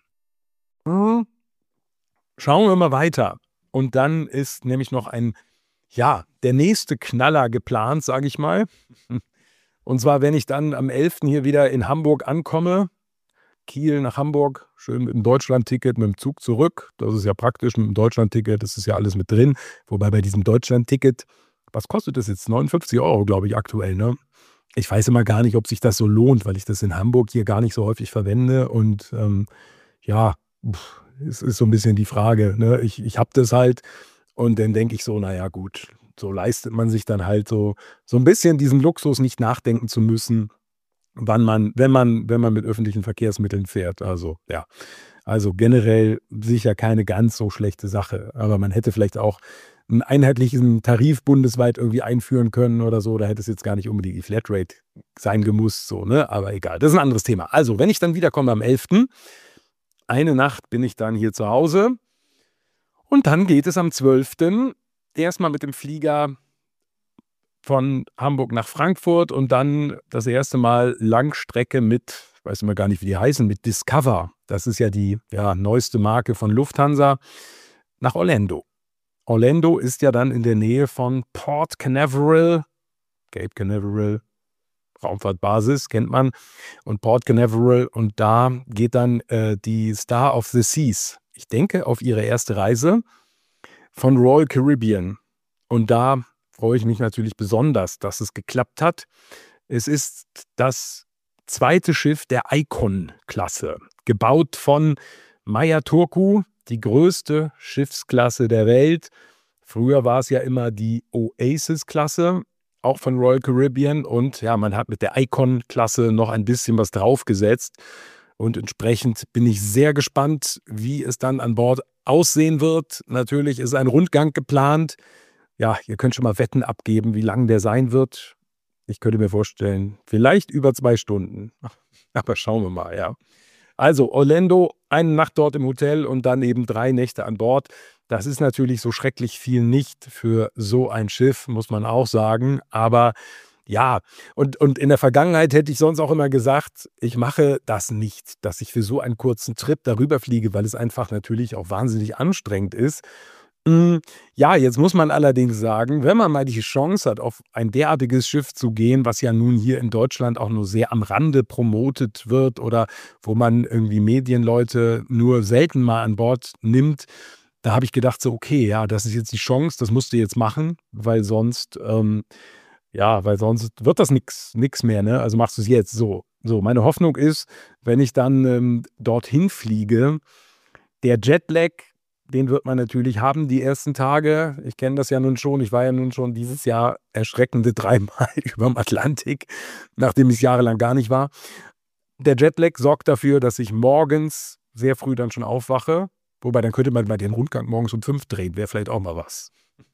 Speaker 1: Hm, schauen wir mal weiter. Und dann ist nämlich noch ein ja, der nächste Knaller geplant, sage ich mal. Und zwar, wenn ich dann am elften hier wieder in Hamburg ankomme, Kiel nach Hamburg, schön mit dem Deutschlandticket, mit dem Zug zurück. Das ist ja praktisch mit dem Deutschlandticket, das ist ja alles mit drin. Wobei bei diesem Deutschlandticket, was kostet das jetzt? neunundfünfzig Euro, glaube ich, aktuell, ne? Ich weiß immer gar nicht, ob sich das so lohnt, weil ich das in Hamburg hier gar nicht so häufig verwende und, ähm, ja, pf, es ist so ein bisschen die Frage, ne? Ich ich habe das halt und dann denke ich so: „Na ja, gut“, so leistet man sich dann halt so so ein bisschen diesen Luxus, nicht nachdenken zu müssen, wann man wenn man wenn man mit öffentlichen Verkehrsmitteln fährt. Also, ja. Also, generell sicher keine ganz so schlechte Sache, aber man hätte vielleicht auch einen einheitlichen Tarif bundesweit irgendwie einführen können oder so. Da hätte es jetzt gar nicht unbedingt die Flatrate sein gemusst so, ne? Aber egal, das ist ein anderes Thema. Also, wenn ich dann wiederkomme am elften, eine Nacht bin ich dann hier zu Hause und dann geht es am zwölften erst mal mit dem Flieger von Hamburg nach Frankfurt und dann das erste Mal Langstrecke mit, ich weiß immer gar nicht, wie die heißen, mit Discover. Das ist ja die, ja, neueste Marke von Lufthansa, nach Orlando. Orlando ist ja dann in der Nähe von Port Canaveral, Cape Canaveral, Raumfahrtbasis, kennt man. Und Port Canaveral und da geht dann, äh, die Star of the Seas, ich denke, auf ihre erste Reise von Royal Caribbean. Und da freue ich mich natürlich besonders, dass es geklappt hat. Es ist das zweite Schiff der Icon-Klasse, gebaut von Meyer Turku, die größte Schiffsklasse der Welt. Früher war es ja immer die Oasis-Klasse, auch von Royal Caribbean. Und ja, man hat mit der Icon-Klasse noch ein bisschen was draufgesetzt. Und entsprechend bin ich sehr gespannt, wie es dann an Bord aussehen wird. Natürlich ist ein Rundgang geplant. Ja, ihr könnt schon mal Wetten abgeben, wie lang der sein wird. Ich könnte mir vorstellen, vielleicht über zwei Stunden. Aber schauen wir mal, ja. Also Orlando, eine Nacht dort im Hotel und dann eben drei Nächte an Bord. Das ist natürlich so schrecklich viel nicht für so ein Schiff, muss man auch sagen. Aber ja, und und in der Vergangenheit hätte ich sonst auch immer gesagt, ich mache das nicht, dass ich für so einen kurzen Trip darüber fliege, weil es einfach natürlich auch wahnsinnig anstrengend ist. Hm, ja, jetzt muss man allerdings sagen, wenn man mal die Chance hat, auf ein derartiges Schiff zu gehen, was ja nun hier in Deutschland auch nur sehr am Rande promotet wird oder wo man irgendwie Medienleute nur selten mal an Bord nimmt, da habe ich gedacht so: „Okay, ja, das ist jetzt die Chance, das musst du jetzt machen, weil sonst ähm, ja, weil sonst wird das nix nix mehr, ne? Also machst du es jetzt so.“ So, meine Hoffnung ist, wenn ich dann, ähm, dorthin fliege, der Jetlag, den wird man natürlich haben die ersten Tage. Ich kenne das ja nun schon. Ich war ja nun schon dieses Jahr erschreckende dreimal überm Atlantik, nachdem ich's jahrelang gar nicht war. Der Jetlag sorgt dafür, dass ich morgens sehr früh dann schon aufwache. Wobei, dann könnte man mal den Rundgang morgens um fünf drehen, wäre vielleicht auch mal was.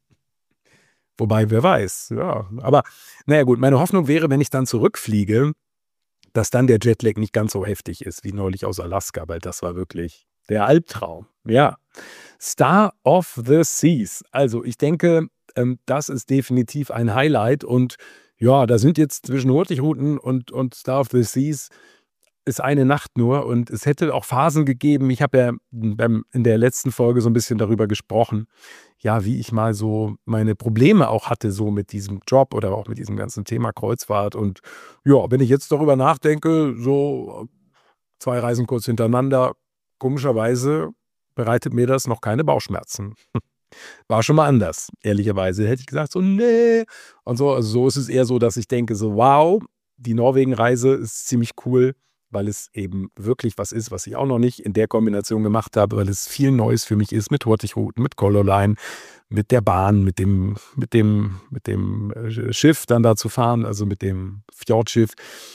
Speaker 1: Wobei, wer weiß, ja. Aber na ja gut, meine Hoffnung wäre, wenn ich dann zurückfliege, dass dann der Jetlag nicht ganz so heftig ist wie neulich aus Alaska, weil das war wirklich der Albtraum. Ja. Star of the Seas. Also, ich denke, ähm, das ist definitiv ein Highlight und Ja, da sind jetzt zwischen Hurtigruten und und Star of the Seas ist eine Nacht nur und es hätte auch Phasen gegeben. Ich habe ja beim in der letzten Folge so ein bisschen darüber gesprochen, ja, wie ich mal so meine Probleme auch hatte, so mit diesem Job oder auch mit diesem ganzen Thema Kreuzfahrt. Und ja, wenn ich jetzt darüber nachdenke, so zwei Reisen kurz hintereinander, komischerweise bereitet mir das noch keine Bauchschmerzen. War schon mal anders, ehrlicherweise. Hätte ich gesagt, so, nee. Und so, also so ist es eher so, dass ich denke, so, wow, die Norwegen-Reise ist ziemlich cool, weil es eben wirklich was ist, was ich auch noch nicht in der Kombination gemacht habe, weil es viel Neues für mich ist mit Hurtigruten, mit Color Line, mit der Bahn, mit dem, mit dem, mit dem äh, Schiff dann da zu fahren, also mit dem Fjordschiff.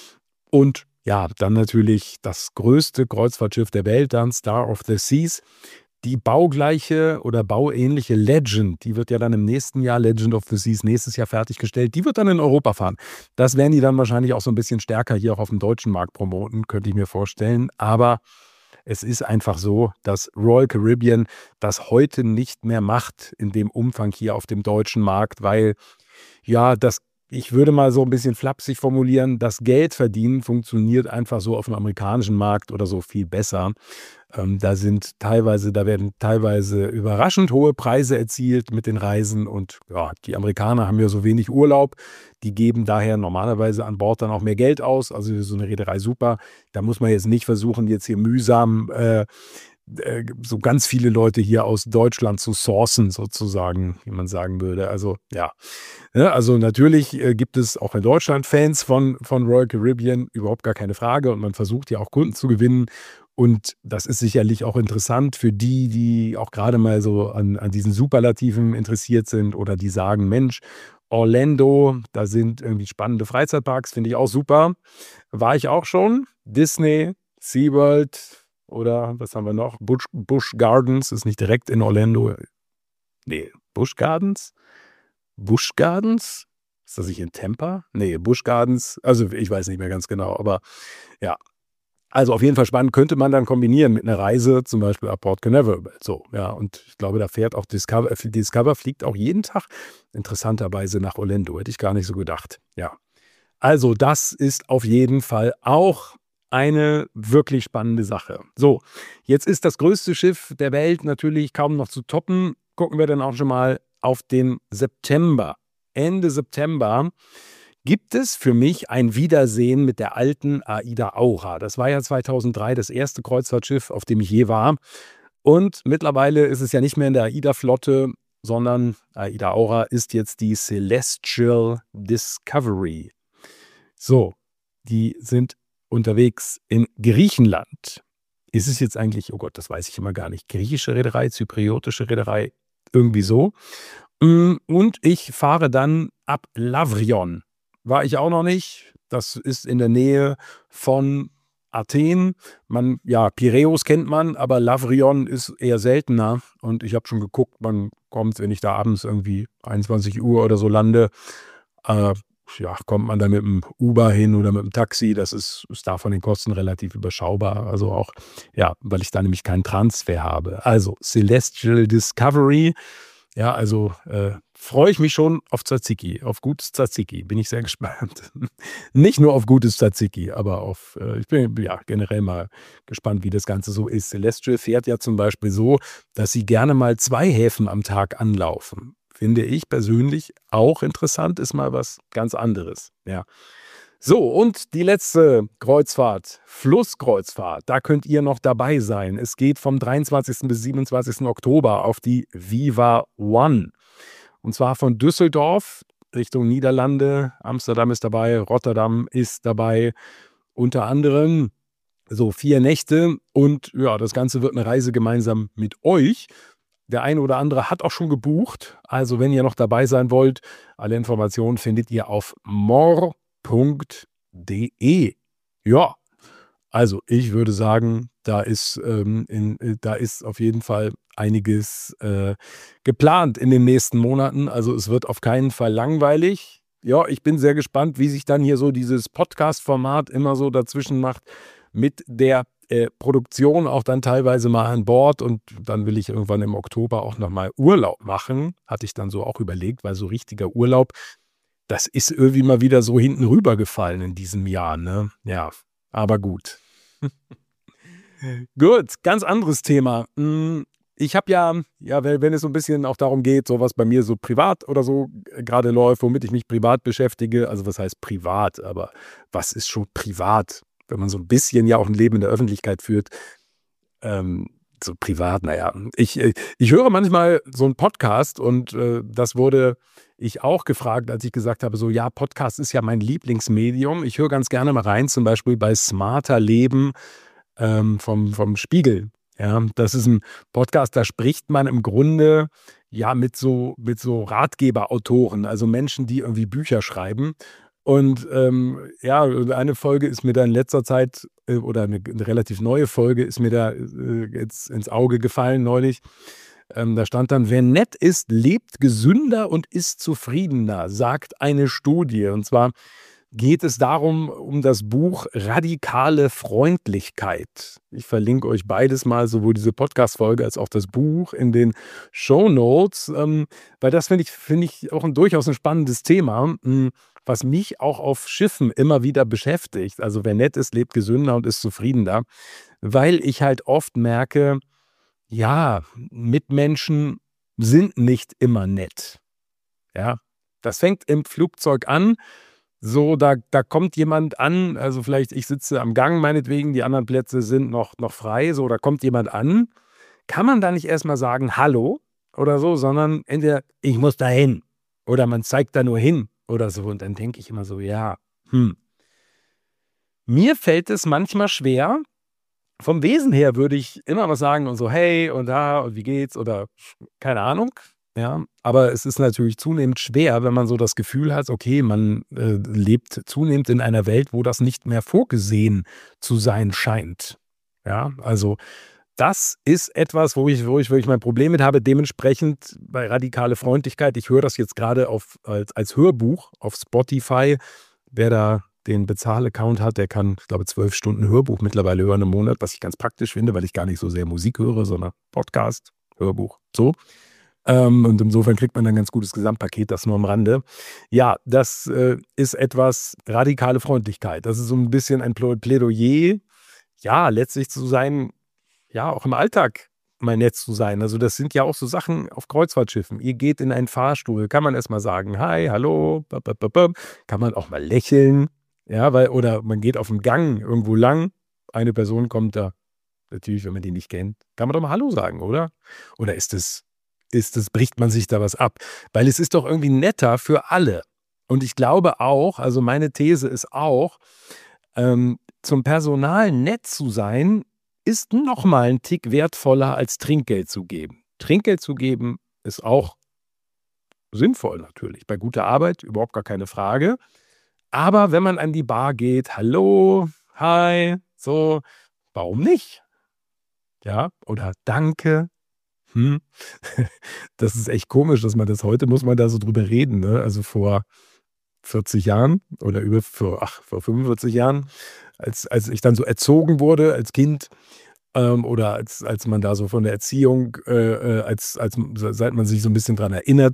Speaker 1: Und ja, dann natürlich das größte Kreuzfahrtschiff der Welt, dann Star of the Seas. Die baugleiche oder bauähnliche Legend, die wird ja dann im nächsten Jahr, Legend of the Seas, nächstes Jahr fertiggestellt. Die wird dann in Europa fahren. Das werden die dann wahrscheinlich auch so ein bisschen stärker hier auch auf dem deutschen Markt promoten, könnte ich mir vorstellen. Aber es ist einfach so, dass Royal Caribbean das heute nicht mehr macht in dem Umfang hier auf dem deutschen Markt, weil ja, das ich würde mal so ein bisschen flapsig formulieren, das Geld verdienen funktioniert einfach so auf dem amerikanischen Markt oder so viel besser. Ähm, da sind teilweise da werden teilweise überraschend hohe Preise erzielt mit den Reisen und ja, die Amerikaner haben ja so wenig Urlaub. Die geben daher normalerweise an Bord dann auch mehr Geld aus. Also für so eine Reederei super. Da muss man jetzt nicht versuchen, jetzt hier mühsam äh, äh, so ganz viele Leute hier aus Deutschland zu sourcen sozusagen, wie man sagen würde. Also ja, ja, also natürlich äh, gibt es auch in Deutschland Fans von, von Royal Caribbean, überhaupt gar keine Frage. Und man versucht ja auch Kunden zu gewinnen. Und das ist sicherlich auch interessant für die, die auch gerade mal so an, an diesen Superlativen interessiert sind oder die sagen, Mensch, Orlando, da sind irgendwie spannende Freizeitparks, finde ich auch super. War ich auch schon. Disney, SeaWorld oder was haben wir noch? Busch, Busch Gardens ist nicht direkt in Orlando. Nee, Busch Gardens? Busch Gardens? Ist das nicht in Tampa? Nee, Busch Gardens. Also ich weiß nicht mehr ganz genau, aber ja. Also auf jeden Fall spannend, könnte man dann kombinieren mit einer Reise, zum Beispiel ab Port Canaveral. So, ja, und ich glaube, da fährt auch Discover, äh, Discover fliegt auch jeden Tag interessanterweise nach Orlando. Hätte ich gar nicht so gedacht. Ja. Also, das ist auf jeden Fall auch eine wirklich spannende Sache. So, jetzt ist das größte Schiff der Welt natürlich kaum noch zu toppen. Gucken wir dann auch schon mal auf den September. Ende September gibt es für mich ein Wiedersehen mit der alten Aida Aura. Das war ja zweitausenddrei das erste Kreuzfahrtschiff, auf dem ich je war. Und mittlerweile ist es ja nicht mehr in der Aida-Flotte, sondern Aida Aura ist jetzt die Celestial Discovery. So, die sind unterwegs in Griechenland. Ist es jetzt eigentlich, oh Gott, das weiß ich immer gar nicht, griechische Reederei, zypriotische Reederei, irgendwie so. Und ich fahre dann ab Lavrion. War ich auch noch nicht. Das ist in der Nähe von Athen. Man, ja, Piräus kennt man, aber Lavrion ist eher seltener. Und ich habe schon geguckt, man kommt, wenn ich da abends irgendwie einundzwanzig Uhr oder so lande, äh, ja, kommt man da mit dem Uber hin oder mit dem Taxi. Das ist, ist da von den Kosten relativ überschaubar. Also auch, ja, weil ich da nämlich keinen Transfer habe. Also Celestial Discovery. Ja, also äh, freue ich mich schon auf Tzatziki, auf gutes Tzatziki, bin ich sehr gespannt. Nicht nur auf gutes Tzatziki, aber auf, äh, ich bin ja generell mal gespannt, wie das Ganze so ist. Celestial fährt ja zum Beispiel so, dass sie gerne mal zwei Häfen am Tag anlaufen. Finde ich persönlich auch interessant, ist mal was ganz anderes. Ja. So, und die letzte Kreuzfahrt, Flusskreuzfahrt, da könnt ihr noch dabei sein. Es geht vom dreiundzwanzigsten bis siebenundzwanzigsten Oktober auf die Viva One. Und zwar von Düsseldorf Richtung Niederlande. Amsterdam ist dabei, Rotterdam ist dabei. Unter anderem so vier Nächte. Und ja, das Ganze wird eine Reise gemeinsam mit euch. Der eine oder andere hat auch schon gebucht. Also wenn ihr noch dabei sein wollt, alle Informationen findet ihr auf mor punkt de. Ja, also ich würde sagen, da ist, ähm, in, da ist auf jeden Fall einiges äh, geplant in den nächsten Monaten. Also es wird auf keinen Fall langweilig. Ja, ich bin sehr gespannt, wie sich dann hier so dieses Podcast-Format immer so dazwischen macht mit der äh, Produktion, auch dann teilweise mal an Bord. Und dann will ich irgendwann im Oktober auch nochmal Urlaub machen. Hatte ich dann so auch überlegt, weil so richtiger Urlaub, das ist irgendwie mal wieder so hinten rübergefallen in diesem Jahr, ne? Ja, aber gut. Gut, ganz anderes Thema. Hm, ich habe ja ja, wenn wenn es so ein bisschen auch darum geht, so was bei mir so privat oder so, äh, grade läuft, womit ich mich privat beschäftige. Also, was heißt privat, aber was ist schon privat, wenn man so ein bisschen ja auch ein Leben in der Öffentlichkeit führt? Ähm, so privat, na ja, ich äh, ich höre manchmal so 'n Podcast und, äh, das wurde ich auch gefragt, als ich gesagt habe, so: „Ja, Podcast ist ja mein Lieblingsmedium." Ich höre ganz gerne mal rein, zum Beispiel bei „Smarter Leben", ähm, vom vom Spiegel. Ja, das ist 'n Podcast, da spricht man im Grunde, ja, mit so mit so Ratgeberautoren, also Menschen, die irgendwie Bücher schreiben. Und, ähm, ja, eine Folge ist mir da in letzter Zeit, äh, oder eine 'ne relativ neue Folge ist mir da, äh, jetzt ins Auge gefallen neulich. Ähm, da stand dann: „Wer nett ist, lebt gesünder und ist zufriedener", sagt eine Studie. Und zwar geht es darum um das Buch „Radikale Freundlichkeit". Ich verlinke euch beides mal, sowohl diese Podcast-Folge als auch das Buch in den Shownotes, ähm, weil das finde ich finde ich auch 'n durchaus ein spannendes Thema, hm, was mich auch auf Schiffen immer wieder beschäftigt. Also, wer nett ist, lebt gesünder und ist zufriedener, weil ich halt oft merke, ja, Mitmenschen sind nicht immer nett, ja? Das fängt im Flugzeug an, so, da da kommt jemand an, also vielleicht ich sitze am Gang meinetwegen, die anderen Plätze sind noch noch frei, so, da kommt jemand an. Kann man da nicht erst mal sagen: „Hallo" oder so, sondern entweder: „Ich muss da hin" oder man zeigt da nur hin oder so. Und dann denke ich immer so: „Ja, hm." Mir fällt es manchmal schwer. Vom Wesen her würde ich immer was sagen und so: „Hey" und „da" und „wie geht's" oder keine Ahnung, ja? Aber es ist natürlich zunehmend schwer, wenn man so das Gefühl hat, okay, man, äh, lebt zunehmend in einer Welt, wo das nicht mehr vorgesehen zu sein scheint. Ja, also, das ist etwas, wo ich wo ich wirklich mein Problem mit habe. Dementsprechend bei „Radikale Freundlichkeit", ich höre das jetzt gerade auf als als Hörbuch auf Spotify. Wer da den Bezahl-Account hat, der kann, ich glaube, zwölf Stunden Hörbuch mittlerweile hören im Monat, was ich ganz praktisch finde, weil ich gar nicht so sehr Musik höre, sondern Podcast, Hörbuch, so. Ähm, und insofern kriegt man dann 'n ganz gutes Gesamtpaket, das nur am Rande. Ja, das, äh, ist etwas radikale Freundlichkeit. Das ist so ein bisschen ein Plo Plädoyer, ja, letztlich zu sein, ja, auch im Alltag mal nett zu sein. Also, das sind ja auch so Sachen auf Kreuzfahrtschiffen. Ihr geht in einen Fahrstuhl, kann man erst mal sagen: „Hi, hallo", ba ba ba bam. Kann man auch mal lächeln, ja, weil oder man geht auf'm Gang irgendwo lang. Eine Person kommt da, natürlich, wenn man die nicht kennt, kann man doch mal „Hallo" sagen, oder? Oder ist es ist es bricht man sich da was ab? Weil es ist doch irgendwie netter für alle. Und ich glaube auch, also, meine These ist auch, ähm, zum Personal nett zu sein, ist noch mal 'n Tick wertvoller als Trinkgeld zu geben. Trinkgeld zu geben ist auch sinnvoll natürlich, bei guter Arbeit, überhaupt gar keine Frage. Aber wenn man an die Bar geht: „Hallo, hi", so, warum nicht? Ja, oder „Danke", hm? Das ist echt komisch, dass man das heute muss man da so drüber reden, ne? Also, vor vierzig Jahren oder über vor ach, vor fünfundvierzig Jahren, als als ich dann so erzogen wurde als Kind, ähm, oder als als man da so von der Erziehung, äh, äh, als als seit man sich so 'n bisschen dran erinnert,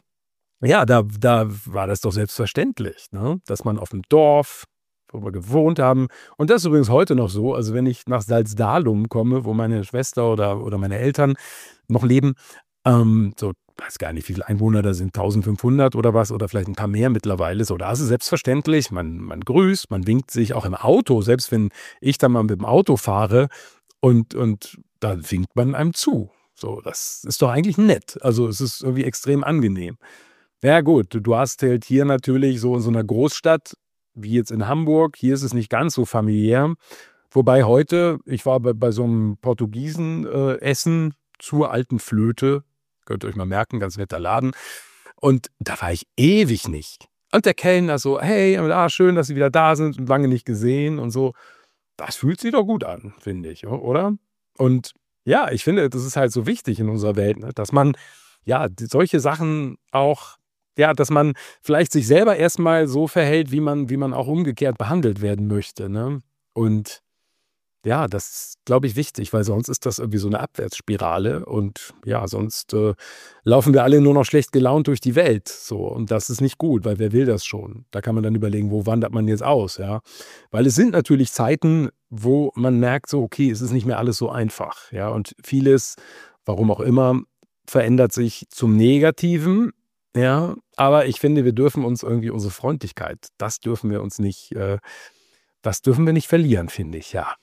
Speaker 1: ja, da da war das doch selbstverständlich, ne, dass man auf'm Dorf, wo wir gewohnt haben und das ist übrigens heute noch so, also, wenn ich nach Salzdalum komme, wo meine Schwester oder oder meine Eltern noch leben, ähm, so, weiß gar nicht, wie viele Einwohner da sind, tausendfünfhundert oder was oder vielleicht 'n paar mehr mittlerweile. So, da ist es selbstverständlich, man man grüßt, man winkt sich auch im Auto, selbst wenn ich dann mal mit'm Auto fahre und und da winkt man einem zu. So, das ist doch eigentlich nett. Also, es ist irgendwie extrem angenehm. Ja gut, du du hast halt hier natürlich so in so 'ner Großstadt wie jetzt in Hamburg, hier ist es nicht ganz so familiär. Wobei heute ich war bei bei so 'nem Portugiesen, äh, essen zur Alten Flöte. Könnt ihr euch mal merken, ganz netter Laden. Und da war ich ewig nicht. Und der Kellner so: „Hey, ah, schön, dass Sie wieder da sind und lange nicht gesehen" und so. Das fühlt sich doch gut an, finde ich, o oder? Und ja, ich finde, das ist halt so wichtig in unserer Welt, ne, dass man, ja, d solche Sachen auch ja, dass man vielleicht sich selber erst mal so verhält, wie man wie man auch umgekehrt behandelt werden möchte, ne? Und Ja, das ist, glaube ich, wichtig, weil sonst ist das irgendwie so eine Abwärtsspirale und ja, sonst, äh, laufen wir alle nur noch schlecht gelaunt durch die Welt so und das ist nicht gut, weil wer will das schon? Da kann man dann überlegen, wo wandert man jetzt aus, ja? Weil es sind natürlich Zeiten, wo man merkt so, okay, es ist nicht mehr alles so einfach, ja? Und vieles, warum auch immer, verändert sich zum Negativen, ja? Aber ich finde, wir dürfen uns irgendwie unsere Freundlichkeit, das dürfen wir uns nicht, äh das dürfen wir nicht verlieren, finde ich, ja.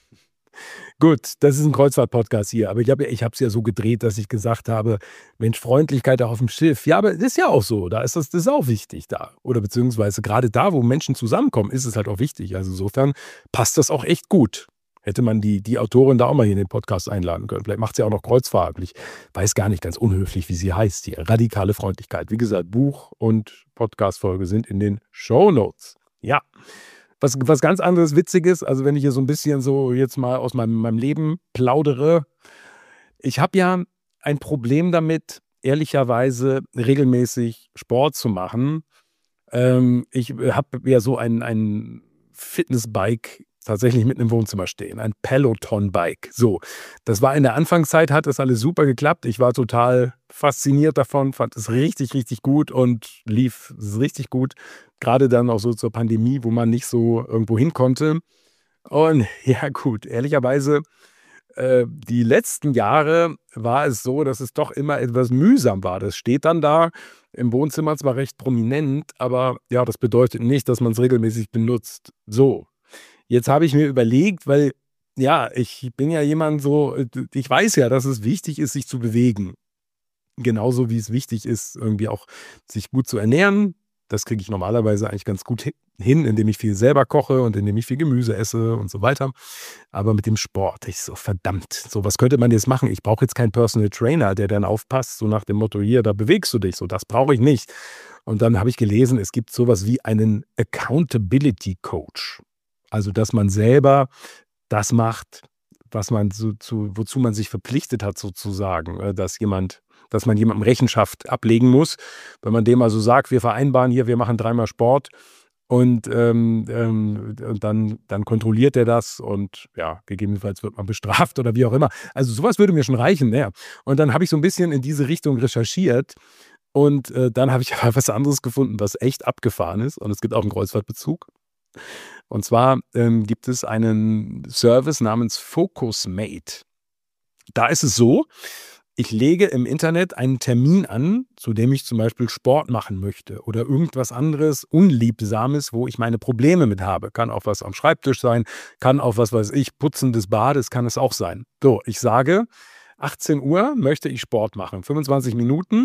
Speaker 1: Gut, das ist ein Kreuzfahrt-Podcast hier, aber ich habe ja ich habe es ja so gedreht, dass ich gesagt habe: „Mensch, Freundlichkeit auch auf dem Schiff.“ Ja, aber das ist ja auch so, da ist das das ist auch wichtig da. Oder beziehungsweise gerade da, wo Menschen zusammenkommen, ist es halt auch wichtig. Also, insofern passt das auch echt gut. Hätte man die die Autorin da auch mal hier in den Podcast einladen können. Vielleicht macht sie auch noch Kreuzfahrt. Ich weiß gar nicht, ganz unhöflich, wie sie heißt hier. „Radikale Freundlichkeit.“ Wie gesagt, Buch und Podcastfolge sind in den Shownotes. Ja. Was was ganz anderes Witziges, also, wenn ich hier so ein bisschen so jetzt mal aus meinem meinem Leben plaudere. Ich habe ja ein Problem damit, ehrlicherweise regelmäßig Sport zu machen. Ähm, ich, äh, habe ja so ein ein Fitnessbike tatsächlich mitten im Wohnzimmer stehen, ein Peloton-Bike. So, das war in der Anfangszeit hat das alles super geklappt. Ich war total fasziniert davon, fand es richtig, richtig gut und lief richtig gut. Gerade dann auch so zur Pandemie, wo man nicht so irgendwo hin konnte. Und ja gut, ehrlicherweise äh, die letzten Jahre war es so, dass es doch immer etwas mühsam war. Das steht dann da im Wohnzimmer zwar recht prominent, aber ja, das bedeutet nicht, dass man es regelmäßig benutzt. So, jetzt habe ich mir überlegt, weil ja, ich bin ja jemand so, äh, ich weiß ja, dass es wichtig ist, sich zu bewegen. Genauso wie es wichtig ist, irgendwie auch sich gut zu ernähren. Das kriege ich normalerweise eigentlich ganz gut hi hin, indem ich viel selber koche und indem ich viel Gemüse esse und so weiter. Aber mit dem Sport, ich so: „Verdammt, so was könnte man jetzt machen? Ich brauche jetzt keinen Personal Trainer, der dann aufpasst, so nach dem Motto: ‚Hier, da bewegst du dich.‘ So, das brauche ich nicht.“ Und dann habe ich gelesen, es gibt so was wie einen Accountability Coach. Also, dass man selber das macht, was man so zu wozu man sich verpflichtet hat sozusagen, äh, dass jemand dass man jemandem Rechenschaft ablegen muss. Wenn man dem also sagt: „Wir vereinbaren hier, wir machen dreimal Sport“ und, ähm, ähm, und dann dann kontrolliert er das und ja, gegebenenfalls wird man bestraft oder wie auch immer. Also, sowas würde mir schon reichen, na ja. Und dann habe ich so ein bisschen in diese Richtung recherchiert und, äh, dann habe ich aber was anderes gefunden, was echt abgefahren ist und es gibt auch einen Kreuzfahrtbezug. Und zwar, ähm, gibt es einen Service namens Focusmate. Da ist es so, ich lege im Internet einen Termin an, zu dem ich zum Beispiel Sport machen möchte oder irgendwas anderes Unliebsames, wo ich meine Probleme mit habe. Kann auch was am Schreibtisch sein, kann auch, was weiß ich, Putzen des Bades kann es auch sein. So, ich sage, achtzehn Uhr möchte ich Sport machen, fünfundzwanzig Minuten.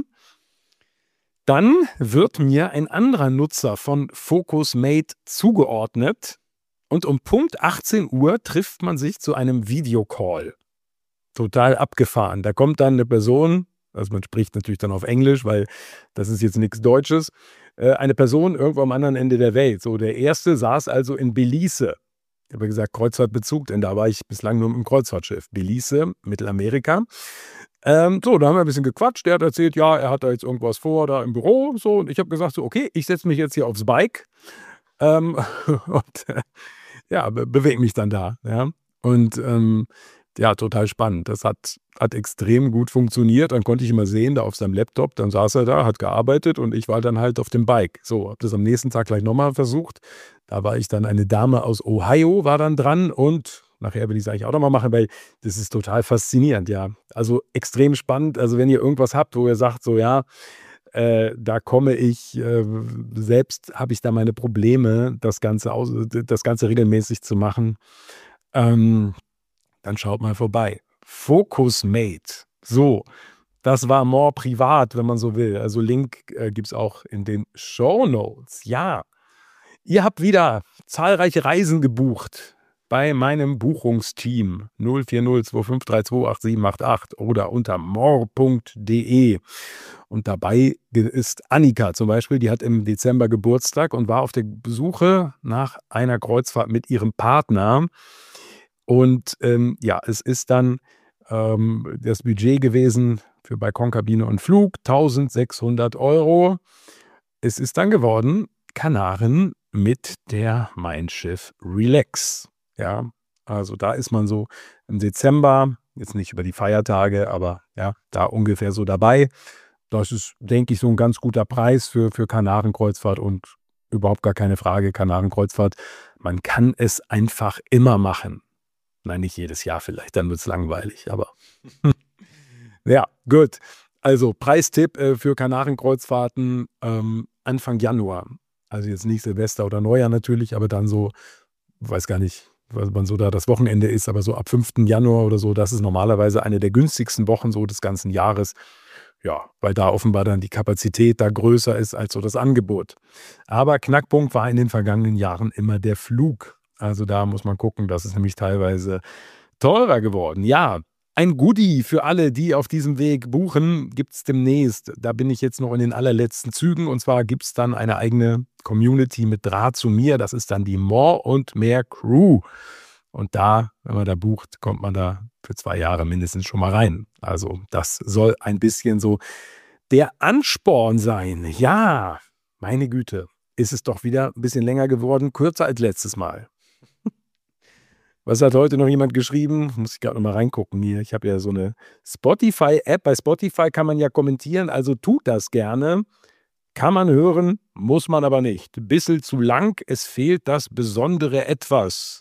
Speaker 1: Dann wird mir ein anderer Nutzer von Focusmate zugeordnet und um Punkt achtzehn Uhr trifft man sich zu einem Videocall. Total abgefahren. Da kommt dann 'ne Person, also man spricht natürlich dann auf Englisch, weil das ist jetzt nix Deutsches, äh, eine Person irgendwo am anderen Ende der Welt. So, der Erste saß also in Belize. Ich habe ja gesagt, Kreuzfahrtbezug, denn da war ich bislang nur mit'm Kreuzfahrtschiff. Belize, Mittelamerika. Ähm, so, da haben wir 'n bisschen gequatscht. Der hat erzählt, ja, er hat da jetzt irgendwas vor da im Büro, so. Und ich habe gesagt so: „Okay, ich setze mich jetzt hier aufs Bike, ähm, und, äh, ja, be bewege mich dann da“, ja? Und, ähm, ja, total spannend. Das hat hat extrem gut funktioniert. Dann konnte ich ihn mal sehen da auf seinem Laptop. Dann saß er da, hat gearbeitet und ich war dann halt auf dem Bike. So, habe das am nächsten Tag gleich noch mal versucht. Da war ich dann eine Dame aus Ohio war dann dran und nachher will ich's eigentlich auch noch mal machen, weil das ist total faszinierend, ja. Also, extrem spannend. Also, wenn ihr irgendwas habt, wo ihr sagt so: „Ja, äh, da komme ich, äh selbst habe ich da meine Probleme, das Ganze aus das Ganze regelmäßig zu machen“, ähm dann schaut mal vorbei. Focusmate. So, das war more privat, wenn man so will. Also Link, äh, gibt's auch in den Shownotes. Ja, ihr habt wieder zahlreiche Reisen gebucht bei meinem Buchungsteam null vier null zwei fünf drei zwei acht sieben acht acht oder unter more punkt de. Und dabei ge ist Annika zum Beispiel, die hat im Dezember Geburtstag und war auf der Suche nach einer Kreuzfahrt mit ihrem Partner. Und, ähm, ja, es ist dann, ähm, das Budget gewesen für Balkonkabine und Flug tausendsechshundert Euro. Es ist dann geworden Kanaren mit der Mein Schiff Relax, ja. Also da ist man so im Dezember, jetzt nicht über die Feiertage, aber ja, da ungefähr so dabei. Das ist, denke ich, so ein ganz guter Preis für, für Kanarenkreuzfahrt und überhaupt gar keine Frage, Kanarenkreuzfahrt. Man kann es einfach immer machen. Nein, nicht jedes Jahr vielleicht, dann wird es langweilig, aber ja, gut. Also Preistipp äh, für Kanarenkreuzfahrten ähm, Anfang Januar. Also jetzt nicht Silvester oder Neujahr natürlich, aber dann so, weiß gar nicht, wann so da das Wochenende ist, aber so ab fünften Januar oder so, das ist normalerweise eine der günstigsten Wochen so des ganzen Jahres. Ja, weil da offenbar dann die Kapazität da größer ist als so das Angebot. Aber Knackpunkt war in den vergangenen Jahren immer der Flug. Also da muss man gucken, das ist nämlich teilweise teurer geworden. Ja, ein Goodie für alle, die auf diesem Weg buchen, gibt es demnächst. Da bin ich jetzt noch in den allerletzten Zügen. Und zwar gibt es dann eine eigene Community mit Draht zu mir. Das ist dann die More und Mehr Crew. Und da, wenn man da bucht, kommt man da für zwei Jahre mindestens schon mal rein. Also das soll ein bisschen so der Ansporn sein. Ja, meine Güte, ist es doch wieder ein bisschen länger geworden, kürzer als letztes Mal. Was hat heute noch jemand geschrieben? Muss ich gerade noch mal reingucken hier. Ich habe ja so eine Spotify-App. Bei Spotify kann man ja kommentieren, also tut das gerne. Kann man hören, muss man aber nicht. Bissel zu lang, es fehlt das besondere Etwas.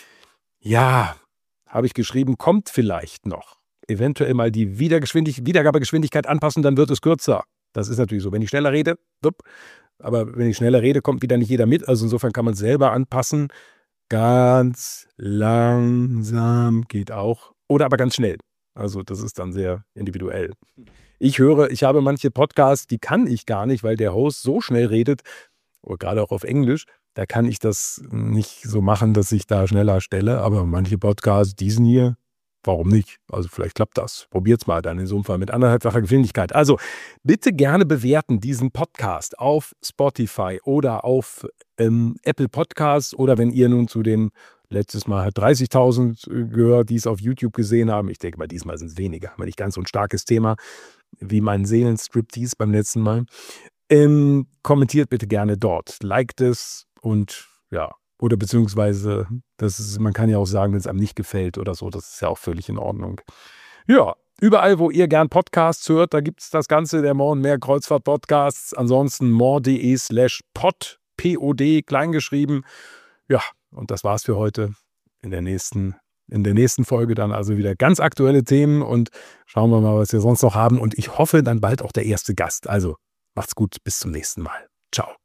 Speaker 1: Ja, habe ich geschrieben, kommt vielleicht noch. Eventuell mal die Wiedergeschwindig- Wiedergabegeschwindigkeit anpassen, dann wird es kürzer. Das ist natürlich so. Wenn ich schneller rede, dupp. Aber wenn ich schneller rede, kommt wieder nicht jeder mit. Also insofern kann man es selber anpassen. Ganz langsam geht auch. Oder aber ganz schnell. Also das ist dann sehr individuell. Ich höre, ich habe manche Podcasts, die kann ich gar nicht, weil der Host so schnell redet, oder gerade auch auf Englisch, da kann ich das nicht so machen, dass ich da schneller stelle. Aber manche Podcasts, diesen hier, warum nicht? Also vielleicht klappt das. Probiert's mal dann in so einem Fall mit anderthalbfacher Geschwindigkeit. Also bitte gerne bewerten diesen Podcast auf Spotify oder auf ähm, Apple Podcasts oder wenn ihr nun zu den, letztes Mal hat dreißigtausend gehört, die es auf YouTube gesehen haben. Ich denke mal, diesmal sind es weniger. Aber nicht ganz so ein starkes Thema wie mein Seelenstriptease beim letzten Mal. Ähm, kommentiert bitte gerne dort. Liked es und ja, oder beziehungsweise, das ist, man kann ja auch sagen, wenn es einem nicht gefällt oder so, das ist ja auch völlig in Ordnung. Ja, überall, wo ihr gern Podcasts hört, da gibt es das Ganze, der More und Mehr Kreuzfahrt Podcasts. Ansonsten more.de slash pod, P O D, kleingeschrieben. Ja, und das war's für heute. In der nächsten, in der nächsten Folge dann also wieder ganz aktuelle Themen und schauen wir mal, was wir sonst noch haben. Und ich hoffe dann bald auch der erste Gast. Also macht's gut, bis zum nächsten Mal. Ciao.